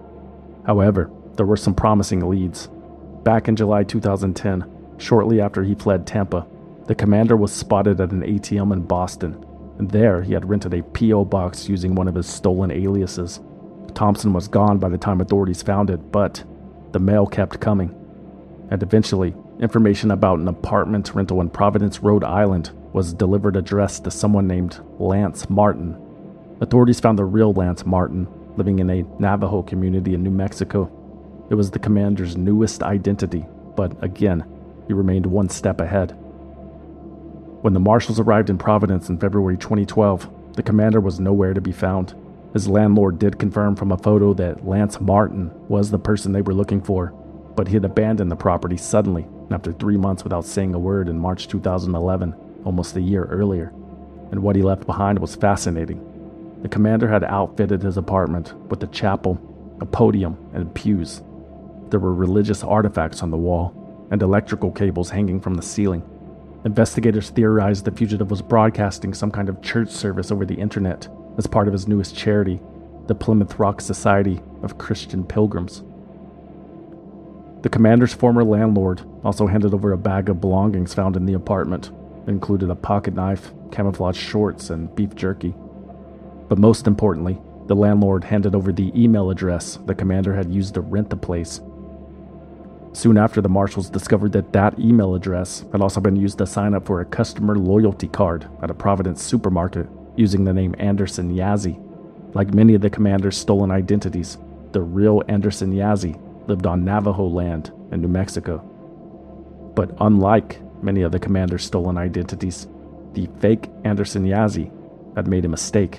However, there were some promising leads. Back in July two thousand ten, shortly after he fled Tampa, the commander was spotted at an A T M in Boston, and there he had rented a P O box using one of his stolen aliases. Thompson was gone by the time authorities found it, but the mail kept coming. And eventually, information about an apartment rental in Providence, Rhode Island was delivered addressed to someone named Lance Martin. Authorities found the real Lance Martin living in a Navajo community in New Mexico. It was the commander's newest identity, but again, he remained one step ahead. When the marshals arrived in Providence in February twenty twelve, the commander was nowhere to be found. His landlord did confirm from a photo that Lance Martin was the person they were looking for, but he had abandoned the property suddenly after three months without saying a word in March two thousand eleven, almost a year earlier. And what he left behind was fascinating. The commander had outfitted his apartment with a chapel, a podium, and pews. There were religious artifacts on the wall and electrical cables hanging from the ceiling. Investigators theorized the fugitive was broadcasting some kind of church service over the internet as part of his newest charity, the Plymouth Rock Society of Christian Pilgrims. The commander's former landlord also handed over a bag of belongings found in the apartment. It included a pocket knife, camouflage shorts, and beef jerky. But most importantly, the landlord handed over the email address the commander had used to rent the place. Soon after, the marshals discovered that that email address had also been used to sign up for a customer loyalty card at a Providence supermarket using the name Anderson Yazzie. Like many of the commander's stolen identities, the real Anderson Yazzie lived on Navajo land in New Mexico. But unlike many of the commander's stolen identities, the fake Anderson Yazzie had made a mistake.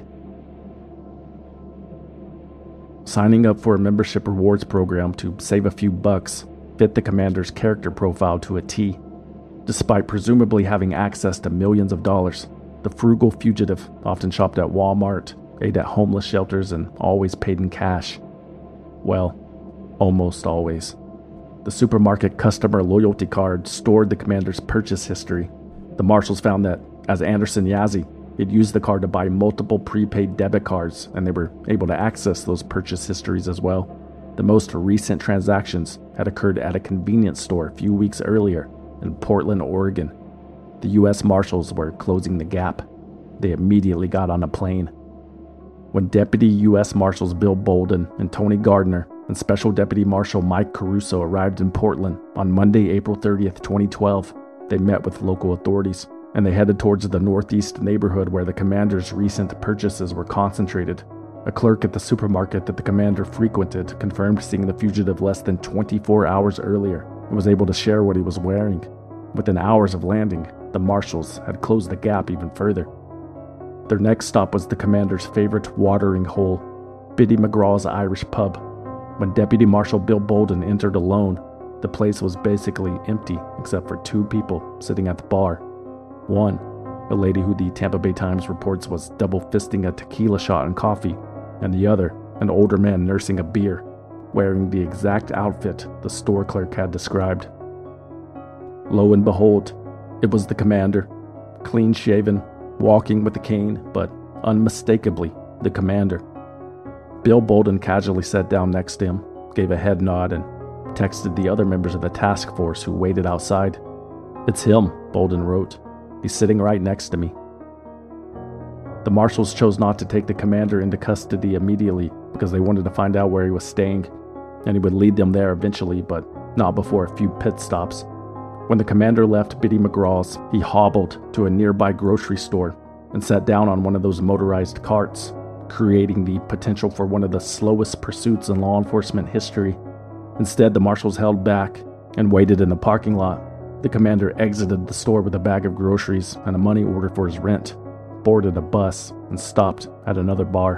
Signing up for a membership rewards program to save a few bucks fit the commander's character profile to a T. Despite presumably having access to millions of dollars, the frugal fugitive often shopped at Walmart, ate at homeless shelters, and always paid in cash. Well, almost always. The supermarket customer loyalty card stored the commander's purchase history. The marshals found that, as Anderson Yazzie, he'd used the card to buy multiple prepaid debit cards, and they were able to access those purchase histories as well. The most recent transactions had occurred at a convenience store a few weeks earlier in Portland, Oregon. The U S Marshals were closing the gap. They immediately got on a plane. When Deputy U S Marshals Bill Bolden and Tony Gardner and Special Deputy Marshal Mike Caruso arrived in Portland on Monday, April thirtieth, twenty twelve, they met with local authorities, and they headed towards the northeast neighborhood where the commander's recent purchases were concentrated. A clerk at the supermarket that the commander frequented confirmed seeing the fugitive less than twenty-four hours earlier and was able to share what he was wearing. Within hours of landing, the marshals had closed the gap even further. Their next stop was the commander's favorite watering hole, Biddy McGraw's Irish Pub. When Deputy Marshal Bill Bolden entered alone, the place was basically empty except for two people sitting at the bar. One, a lady who the Tampa Bay Times reports was double-fisting a tequila shot and coffee, and the other, an older man nursing a beer, wearing the exact outfit the store clerk had described. Lo and behold, it was the commander, clean-shaven, walking with a cane, but unmistakably the commander. Bill Bolden casually sat down next to him, gave a head nod, and texted the other members of the task force who waited outside. "It's him," Bolden wrote. "He's sitting right next to me." The marshals chose not to take the commander into custody immediately because they wanted to find out where he was staying, and he would lead them there eventually, but not before a few pit stops. When the commander left Biddy McGraw's, he hobbled to a nearby grocery store and sat down on one of those motorized carts, creating the potential for one of the slowest pursuits in law enforcement history. Instead, the marshals held back and waited in the parking lot. The commander exited the store with a bag of groceries and a money order for his rent, boarded a bus, and stopped at another bar.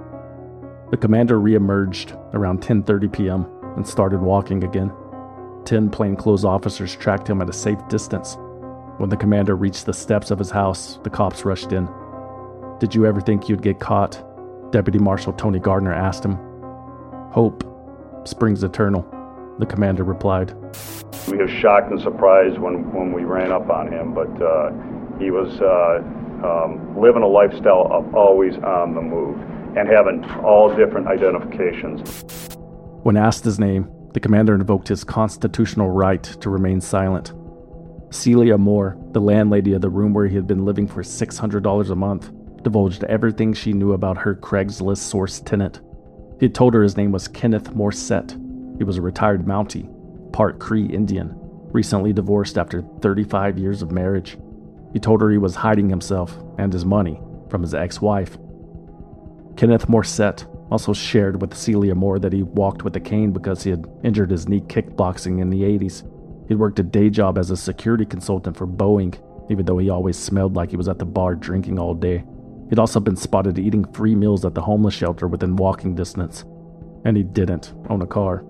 The commander reemerged around ten thirty p.m. and started walking again. Ten plainclothes officers tracked him at a safe distance. When the commander reached the steps of his house, the cops rushed in. "Did you ever think you'd get caught?" Deputy Marshal Tony Gardner asked him. "Hope springs eternal," the commander replied. We were shocked and surprised when, when we ran up on him, but uh, he was uh, um, living a lifestyle of always on the move and having all different identifications. When asked his name, the commander invoked his constitutional right to remain silent. Celia Moore, the landlady of the room where he had been living for six hundred dollars a month, divulged everything she knew about her Craigslist source tenant. He had told her his name was Kenneth Morset. He was a retired Mountie, part Cree Indian, recently divorced after thirty-five years of marriage. He told her he was hiding himself and his money from his ex-wife. Kenneth Morset also shared with Celia Moore that he walked with a cane because he had injured his knee kickboxing in the eighties. He'd worked a day job as a security consultant for Boeing, even though he always smelled like he was at the bar drinking all day. He'd also been spotted eating free meals at the homeless shelter within walking distance, and he didn't own a car.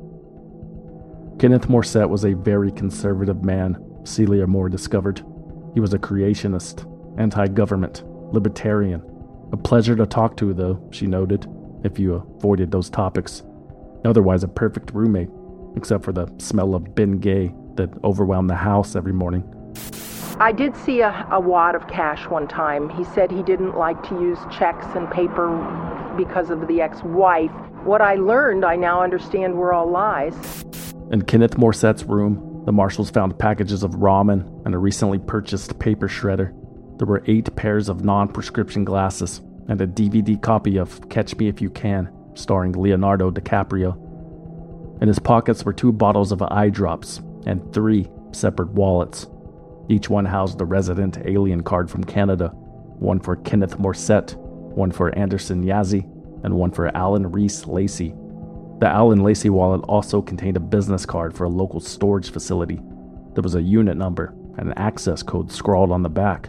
Kenneth Morset was a very conservative man, Celia Moore discovered. He was a creationist, anti-government, libertarian. A pleasure to talk to, though, she noted, if you avoided those topics. Otherwise a perfect roommate. except for the smell of Bengay that overwhelmed the house every morning. I did see a, a wad of cash one time. He said he didn't like to use checks and paper because of the ex-wife. What I learned, I now understand, were all lies. In Kenneth Morset's room, the marshals found packages of ramen and a recently purchased paper shredder. There were eight pairs of non-prescription glasses and a D V D copy of Catch Me If You Can, starring Leonardo DiCaprio. In his pockets were two bottles of eye drops and three separate wallets. Each one housed a resident alien card from Canada, one for Kenneth Morset, one for Anderson Yazzie, and one for Alan Reese Lacey. The Alan Lacey wallet also contained a business card for a local storage facility. There was a unit number and an access code scrawled on the back.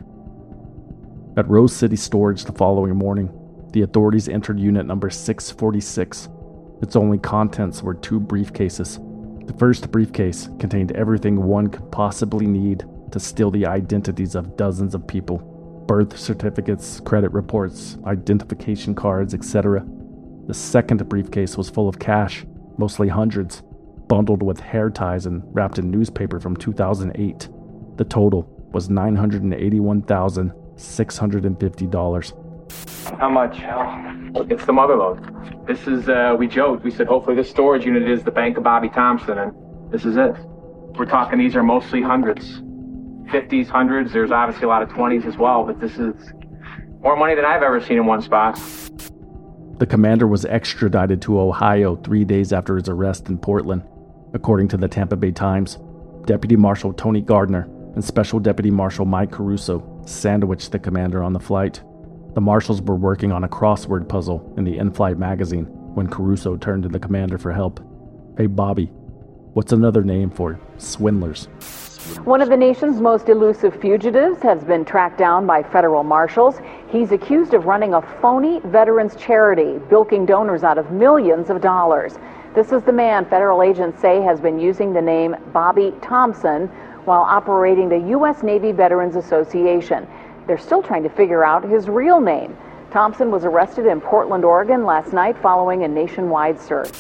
At Rose City Storage the following morning, the authorities entered unit number six forty-six. Its only contents were two briefcases. The first briefcase contained everything one could possibly need to steal the identities of dozens of people: birth certificates, credit reports, identification cards, et cetera. The second briefcase was full of cash, mostly hundreds, bundled with hair ties and wrapped in newspaper from two thousand eight. The total was nine hundred eighty-one thousand six hundred fifty dollars. How much? It's the mother load. This is, uh, we joked. We said, hopefully this storage unit is the Bank of Bobby Thompson, and this is it. We're talking these are mostly hundreds. fifties, hundreds, there's obviously a lot of twenties as well, but this is more money than I've ever seen in one spot. The commander was extradited to Ohio three days after his arrest in Portland. According to the Tampa Bay Times, Deputy Marshal Tony Gardner and Special Deputy Marshal Mike Caruso sandwiched the commander on the flight. The marshals were working on a crossword puzzle in the in-flight magazine when Caruso turned to the commander for help. "Hey Bobby, what's another name for swindlers?" One of the nation's most elusive fugitives has been tracked down by federal marshals. He's accused of running a phony veterans charity, bilking donors out of millions of dollars. This is the man federal agents say has been using the name Bobby Thompson while operating the U S Navy Veterans Association. They're still trying to figure out his real name. Thompson was arrested in Portland, Oregon last night following a nationwide search.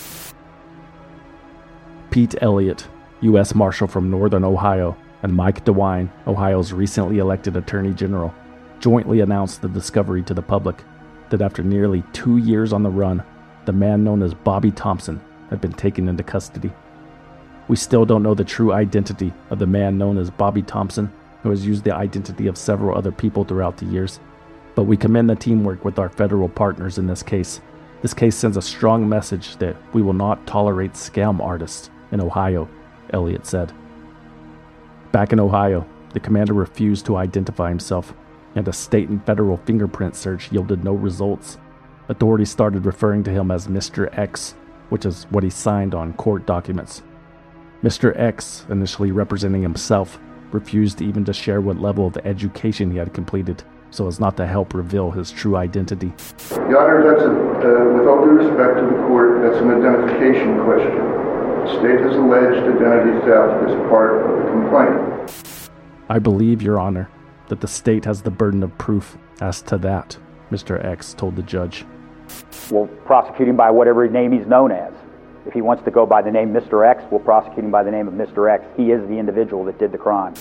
Pete Elliott, U S Marshal from Northern Ohio, and Mike DeWine, Ohio's recently elected Attorney General, jointly announced the discovery to the public that after nearly two years on the run, the man known as Bobby Thompson had been taken into custody. We still don't know the true identity of the man known as Bobby Thompson, who has used the identity of several other people throughout the years, but we commend the teamwork with our federal partners in this case. This case sends a strong message that we will not tolerate scam artists in Ohio, Elliott said. Back in Ohio, the commander refused to identify himself, and a state and federal fingerprint search yielded no results. Authorities started referring to him as Mister X, which is what he signed on court documents. Mister X, initially representing himself, refused even to share what level of education he had completed, so as not to help reveal his true identity. Your Honor, that's a, uh, with all due respect to the court, that's an identification question. The state has alleged identity theft as part of the complaint. I believe, Your Honor, that the state has the burden of proof as to that, Mister X told the judge. We'll prosecute him by whatever name he's known as. If he wants to go by the name Mister X, we'll prosecute him by the name of Mister X. He is the individual that did the crime.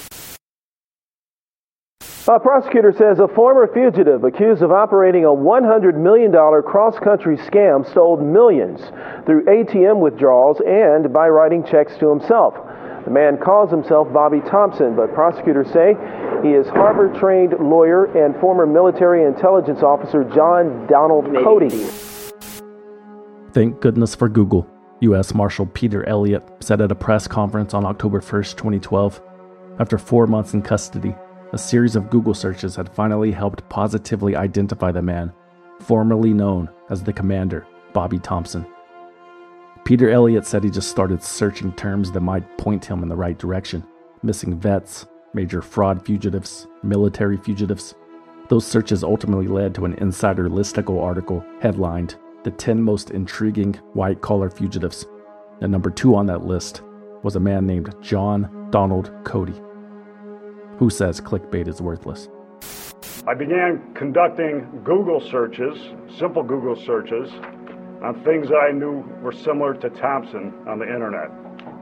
A prosecutor says a former fugitive accused of operating a one hundred million dollars cross-country scam stole millions through A T M withdrawals and by writing checks to himself. The man calls himself Bobby Thompson, but prosecutors say he is Harvard-trained lawyer and former military intelligence officer John Donald Cody. Thank goodness for Google, U S Marshal Peter Elliott said at a press conference on October first, twenty twelve. After four months in custody, a series of Google searches had finally helped positively identify the man, formerly known as the commander, Bobby Thompson. Peter Elliott said he just started searching terms that might point him in the right direction. Missing vets, major fraud fugitives, military fugitives. Those searches ultimately led to an Insider Listicle article headlined, "The ten Most Intriguing White-Collar Fugitives." And number two on that list was a man named John Donald Cody. Who says clickbait is worthless? I began conducting Google searches, simple Google searches, on things that I knew were similar to Thompson on the internet.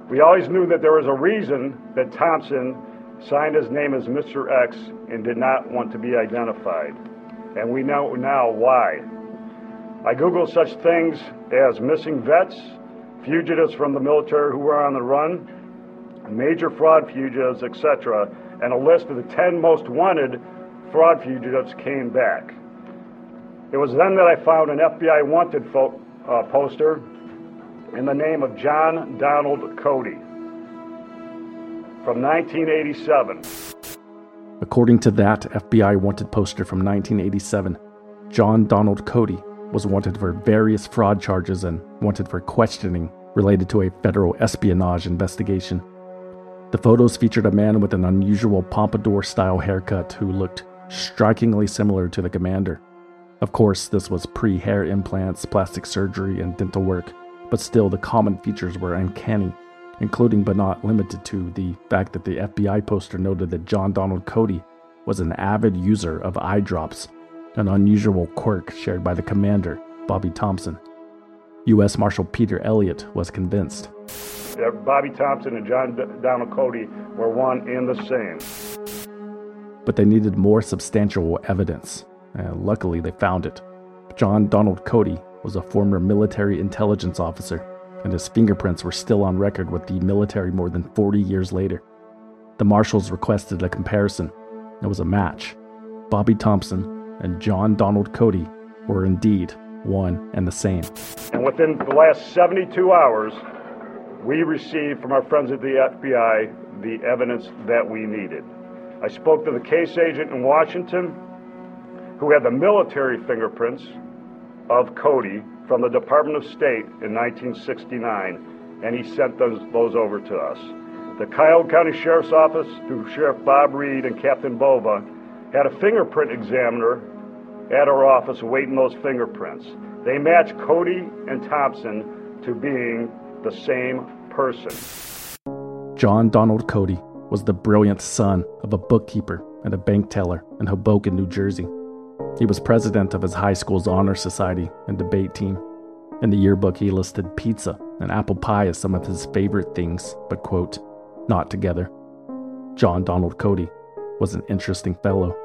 We always knew that there was a reason that Thompson signed his name as Mister X and did not want to be identified. And we know now why. I Googled such things as missing vets, fugitives from the military who were on the run, major fraud fugitives, et cetera, and a list of the ten most wanted fraud fugitives came back. It was then that I found an F B I wanted fo- uh, poster in the name of John Donald Cody from nineteen eighty-seven. According to that F B I wanted poster from nineteen eighty-seven, John Donald Cody was wanted for various fraud charges and wanted for questioning related to a federal espionage investigation. The photos featured a man with an unusual pompadour-style haircut who looked strikingly similar to the commander. Of course, this was pre-hair implants, plastic surgery, and dental work, but still the common features were uncanny, including but not limited to the fact that the F B I poster noted that John Donald Cody was an avid user of eye drops, an unusual quirk shared by the commander, Bobby Thompson. U S Marshal Peter Elliott was convinced. Bobby Thompson and John D- Donald Cody were one and the same. But they needed more substantial evidence, and luckily they found it. John Donald Cody was a former military intelligence officer, and his fingerprints were still on record with the military more than forty years later. The marshals requested a comparison. It was a match. Bobby Thompson and John Donald Cody were indeed one and the same. And within the last seventy-two hours, we received from our friends at the F B I the evidence that we needed. I spoke to the case agent in Washington who had the military fingerprints of Cody from the Department of State in nineteen sixty-nine, and he sent those, those over to us. The Cuyahoga County Sheriff's Office, through Sheriff Bob Reed and Captain Bova, had a fingerprint examiner at our office awaiting those fingerprints. They matched Cody and Thompson to being the same person. John Donald Cody was the brilliant son of a bookkeeper and a bank teller in Hoboken, New Jersey. He was president of his high school's honor society and debate team. In the yearbook, he listed pizza and apple pie as some of his favorite things, but, quote, not together. John Donald Cody was an interesting fellow.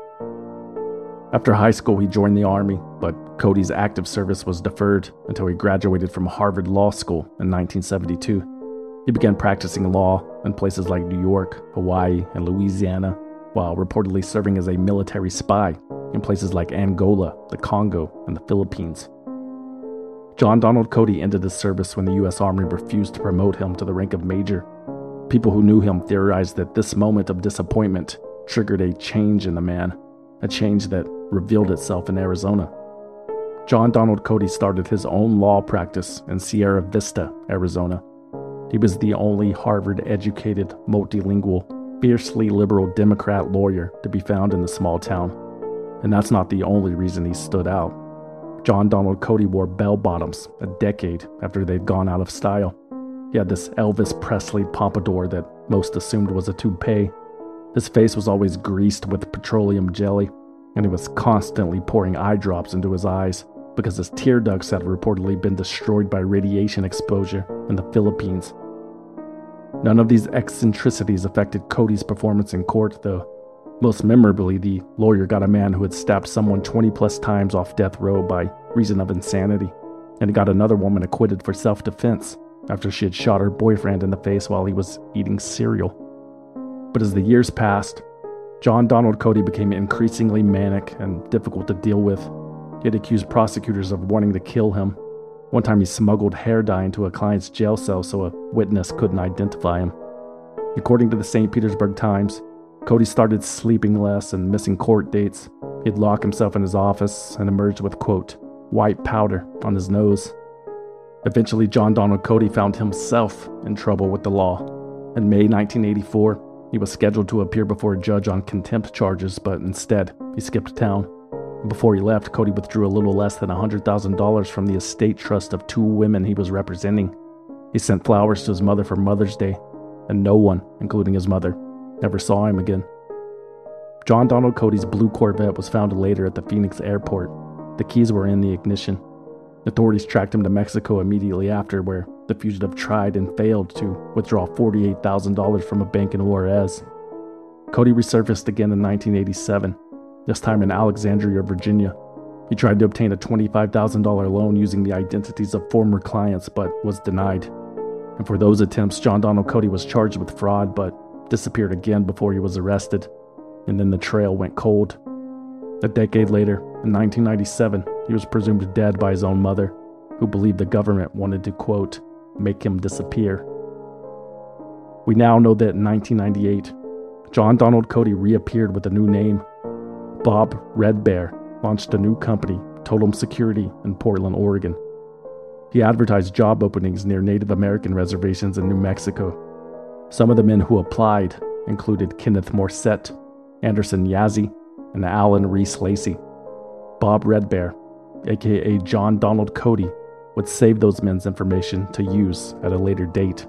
After high school, he joined the Army, but Cody's active service was deferred until he graduated from Harvard Law School in nineteen seventy-two. He began practicing law in places like New York, Hawaii, and Louisiana, while reportedly serving as a military spy in places like Angola, the Congo, and the Philippines. John Donald Cody ended his service when the U S Army refused to promote him to the rank of major. People who knew him theorized that this moment of disappointment triggered a change in the man, a change that revealed itself in Arizona. John Donald Cody started his own law practice in Sierra Vista, Arizona. He was the only Harvard-educated, multilingual, fiercely liberal Democrat lawyer to be found in the small town. And that's not the only reason he stood out. John Donald Cody wore bell-bottoms a decade after they'd gone out of style. He had this Elvis Presley pompadour that most assumed was a toupee. His face was always greased with petroleum jelly, and he was constantly pouring eye drops into his eyes because his tear ducts had reportedly been destroyed by radiation exposure in the Philippines. None of these eccentricities affected Cody's performance in court, though. Most memorably, the lawyer got a man who had stabbed someone twenty plus times off death row by reason of insanity, and he got another woman acquitted for self-defense after she had shot her boyfriend in the face while he was eating cereal. But as the years passed, John Donald Cody became increasingly manic and difficult to deal with. He had accused prosecutors of wanting to kill him. One time he smuggled hair dye into a client's jail cell so a witness couldn't identify him. According to the Saint Petersburg Times, Cody started sleeping less and missing court dates. He'd lock himself in his office and emerged with, quote, white powder on his nose. Eventually, John Donald Cody found himself in trouble with the law. In May nineteen eighty-four, he was scheduled to appear before a judge on contempt charges, but instead, he skipped town. Before he left, Cody withdrew a little less than one hundred thousand dollars from the estate trust of two women he was representing. He sent flowers to his mother for Mother's Day, and no one, including his mother, never saw him again. John Donald Cody's blue Corvette was found later at the Phoenix airport. The keys were in the ignition. Authorities tracked him to Mexico immediately after, where the fugitive tried and failed to withdraw forty-eight thousand dollars from a bank in Juarez. Cody resurfaced again in nineteen eighty-seven, this time in Alexandria, Virginia. He tried to obtain a twenty-five thousand dollars loan using the identities of former clients, but was denied. And for those attempts, John Donald Cody was charged with fraud, but disappeared again before he was arrested. And then the trail went cold. A decade later, in nineteen ninety-seven, he was presumed dead by his own mother, who believed the government wanted to, quote, make him disappear. We now know that in nineteen ninety-eight, John Donald Cody reappeared with a new name. Bob Red Bear launched a new company, Totem Security, in Portland, Oregon. He advertised job openings near Native American reservations in New Mexico. Some of the men who applied included Kenneth Morset, Anderson Yazzie, and Alan Reese Lacey. Bob Red Bear, aka John Donald Cody, would save those men's information to use at a later date.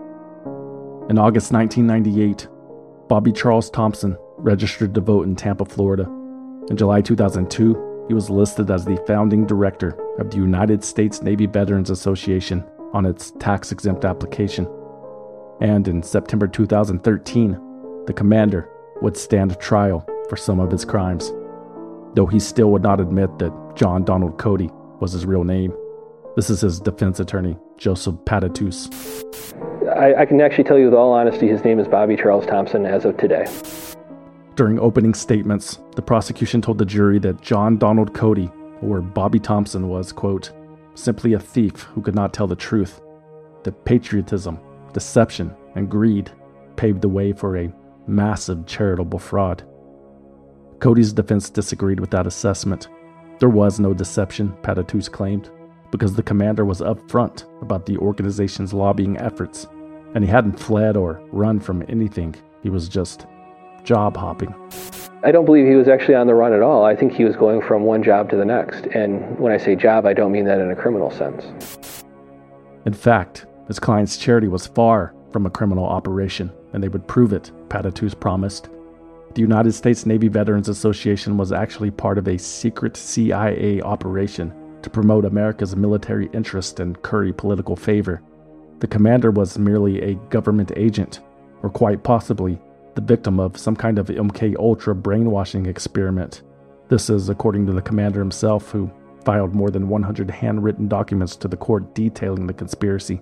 In August nineteen ninety-eight, Bobby Charles Thompson registered to vote in Tampa, Florida. In July two thousand two, he was listed as the founding director of the United States Navy Veterans Association on its tax-exempt application. And in September two thousand thirteen, the commander would stand trial for some of his crimes, though he still would not admit that John Donald Cody was his real name. This is his defense attorney, Joseph Patatus. I, I can actually tell you with all honesty, his name is Bobby Charles Thompson as of today. During opening statements, the prosecution told the jury that John Donald Cody, or Bobby Thompson, was, quote, simply a thief who could not tell the truth. That patriotism, deception, and greed paved the way for a massive charitable fraud. Cody's defense disagreed with that assessment. There was no deception, Patatus claimed, because the commander was upfront about the organization's lobbying efforts, and he hadn't fled or run from anything. He was just job hopping. I don't believe he was actually on the run at all. I think he was going from one job to the next. And when I say job, I don't mean that in a criminal sense. In fact, his client's charity was far from a criminal operation, and they would prove it, Patatus promised. The United States Navy Veterans Association was actually part of a secret C I A operation to promote America's military interest and curry political favor. The commander was merely a government agent, or quite possibly the victim of some kind of M K Ultra brainwashing experiment. This is according to the commander himself, who filed more than one hundred handwritten documents to the court detailing the conspiracy.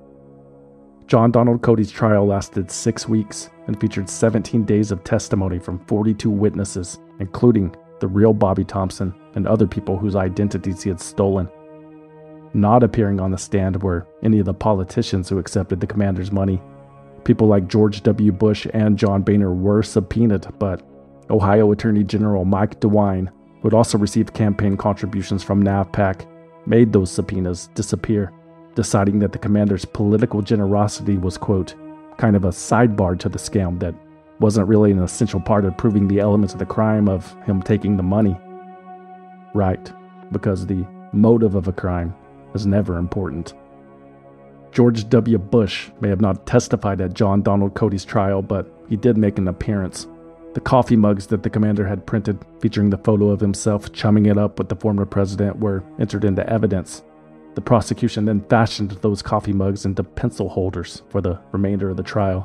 John Donald Cody's trial lasted six weeks and featured seventeen days of testimony from forty-two witnesses, including the real Bobby Thompson and other people whose identities he had stolen. Not appearing on the stand were any of the politicians who accepted the commander's money. People like George W. Bush and John Boehner were subpoenaed, but Ohio Attorney General Mike DeWine, who had also received campaign contributions from NAVPAC, made those subpoenas disappear, deciding that the commander's political generosity was, quote, kind of a sidebar to the scam that wasn't really an essential part of proving the elements of the crime of him taking the money. Right, because the motive of a crime is never important. George W. Bush may have not testified at John Donald Cody's trial, but he did make an appearance. The coffee mugs that the commander had printed, featuring the photo of himself chumming it up with the former president, were entered into evidence. The prosecution then fashioned those coffee mugs into pencil holders for the remainder of the trial.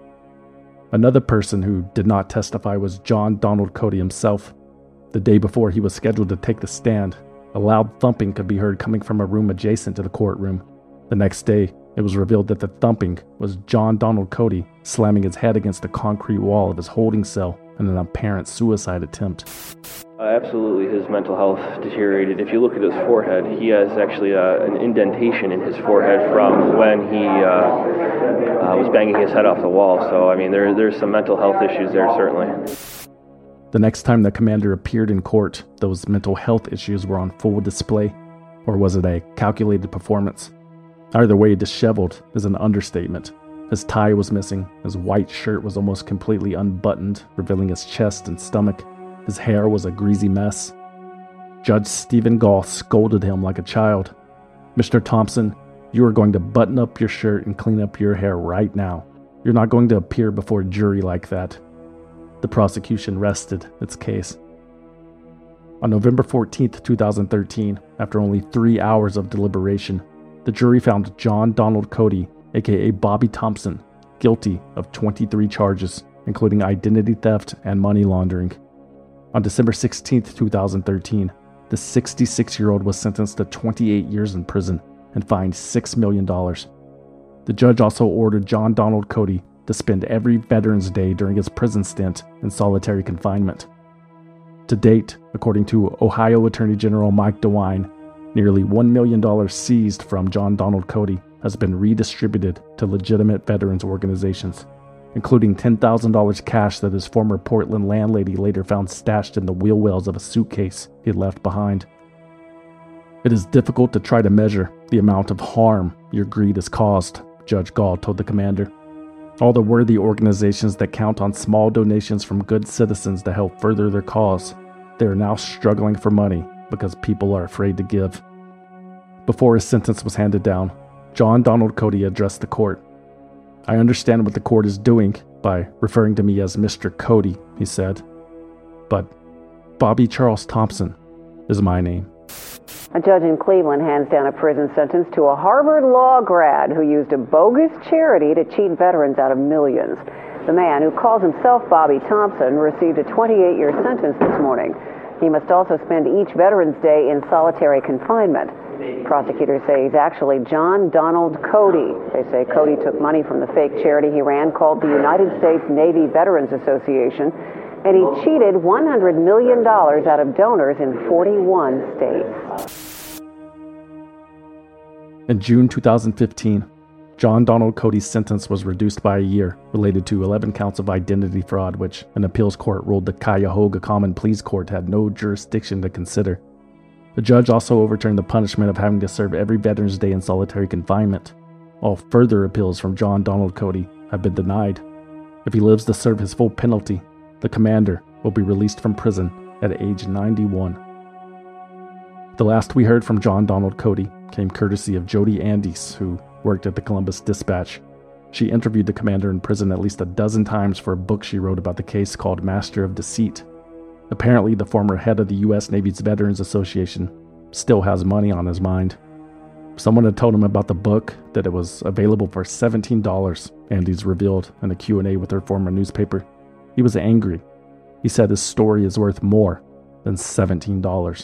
Another person who did not testify was John Donald Cody himself. The day before he was scheduled to take the stand, a loud thumping could be heard coming from a room adjacent to the courtroom. The next day, it was revealed that the thumping was John Donald Cody slamming his head against the concrete wall of his holding cell in an apparent suicide attempt. Uh, absolutely, his mental health deteriorated. If you look at his forehead, he has actually uh, an indentation in his forehead from when he uh, uh, was banging his head off the wall. So, I mean, there, there's some mental health issues there, certainly. The next time the commander appeared in court, those mental health issues were on full display. Or was it a calculated performance? Either way, disheveled is an understatement. His tie was missing, his white shirt was almost completely unbuttoned, revealing his chest and stomach. His hair was a greasy mess. Judge Stephen Gall scolded him like a child. Mister Thompson, you are going to button up your shirt and clean up your hair right now. You're not going to appear before a jury like that. The prosecution rested its case. On November fourteenth, twenty thirteen, after only three hours of deliberation, the jury found John Donald Cody, aka Bobby Thompson, guilty of twenty-three charges, including identity theft and money laundering. On December sixteenth, twenty thirteen, the sixty-six-year-old was sentenced to twenty-eight years in prison and fined six million dollars. The judge also ordered John Donald Cody to spend every Veterans Day during his prison stint in solitary confinement. To date, according to Ohio Attorney General Mike DeWine, nearly one million dollars seized from John Donald Cody has been redistributed to legitimate veterans organizations, including ten thousand dollars cash that his former Portland landlady later found stashed in the wheel wells of a suitcase he had left behind. It is difficult to try to measure the amount of harm your greed has caused, Judge Gall told the commander. All the worthy organizations that count on small donations from good citizens to help further their cause, they are now struggling for money because people are afraid to give. Before his sentence was handed down, John Donald Cody addressed the court. "I understand what the court is doing by referring to me as Mister Cody," he said. "But Bobby Charles Thompson is my name." A judge in Cleveland hands down a prison sentence to a Harvard law grad who used a bogus charity to cheat veterans out of millions. The man, who calls himself Bobby Thompson, received a twenty-eight year sentence this morning. He must also spend each Veterans Day in solitary confinement. Prosecutors say he's actually John Donald Cody. They say Cody took money from the fake charity he ran called the United States Navy Veterans Association, and he cheated one hundred million dollars out of donors in forty-one states. In June twenty fifteen, John Donald Cody's sentence was reduced by a year, related to eleven counts of identity fraud, which an appeals court ruled the Cuyahoga Common Pleas Court had no jurisdiction to consider. The judge also overturned the punishment of having to serve every Veterans Day in solitary confinement. All further appeals from John Donald Cody have been denied. If he lives to serve his full penalty, the commander will be released from prison at age ninety-one. The last we heard from John Donald Cody came courtesy of Jody Andes, who worked at the Columbus Dispatch. She interviewed the commander in prison at least a dozen times for a book she wrote about the case called Master of Deceit. Apparently, the former head of the U S Navy's Veterans Association still has money on his mind. Someone had told him about the book, that it was available for seventeen dollars, Andes revealed in a Q and A with her former newspaper. He was angry. He said his story is worth more than seventeen dollars.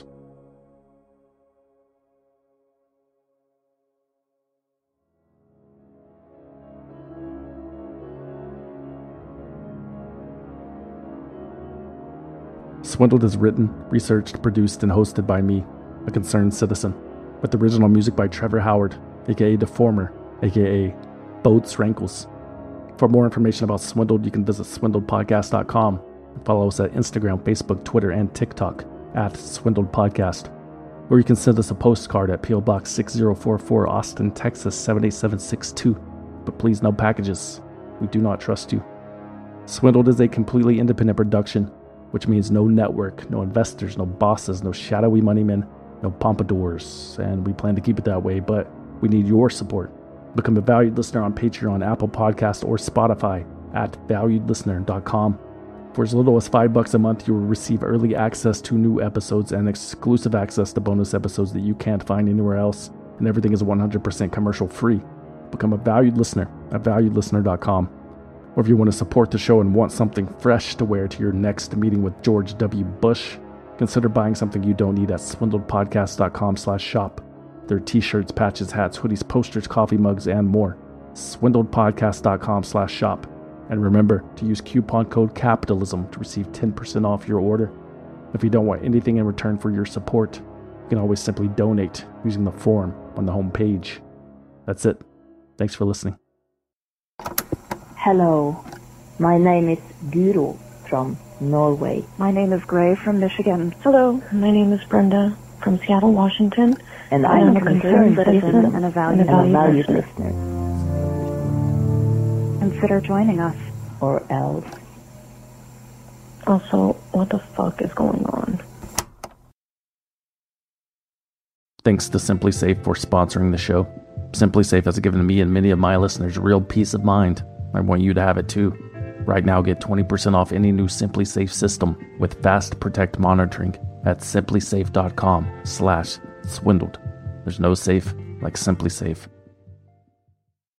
Swindled is written, researched, produced, and hosted by me, a concerned citizen, with original music by Trevor Howard, aka Deformer, aka Boats Rankles. For more information about Swindled, you can visit swindled podcast dot com and follow us at Instagram, Facebook, Twitter, and TikTok at Swindled Podcast. Or you can send us a postcard at P O Box six oh four four, Austin, Texas seven eight seven six two. But please, no packages. We do not trust you. Swindled is a completely independent production, which means no network, no investors, no bosses, no shadowy moneymen, no pompadours, and we plan to keep it that way, but we need your support. Become a valued listener on Patreon, Apple Podcasts, or Spotify at valued listener dot com. For as little as five bucks a month, you will receive early access to new episodes and exclusive access to bonus episodes that you can't find anywhere else, and everything is one hundred percent commercial free. Become a valued listener at valued listener dot com. Or if you want to support the show and want something fresh to wear to your next meeting with George W. Bush, consider buying something you don't need at swindled podcast dot com slash shop. There are t-shirts, patches, hats, hoodies, posters, coffee mugs, and more. swindled podcast dot com slash shop. And remember to use coupon code CAPITALISM to receive ten percent off your order. If you don't want anything in return for your support, you can always simply donate using the form on the home page. That's it. Thanks for listening. Hello, my name is Guro from Norway. My name is Gray from Michigan. Hello, my name is Brenda from Seattle, Washington. And I am a concerned citizen and a valued, and a valued listener. Consider joining us. Or else. Also, what the fuck is going on? Thanks to SimpliSafe for sponsoring the show. SimpliSafe has given me and many of my listeners real peace of mind. I want you to have it too. Right now, get twenty percent off any new SimpliSafe system with Fast Protect monitoring at simplysafe.com slash swindled. There's no safe like Simply Safe.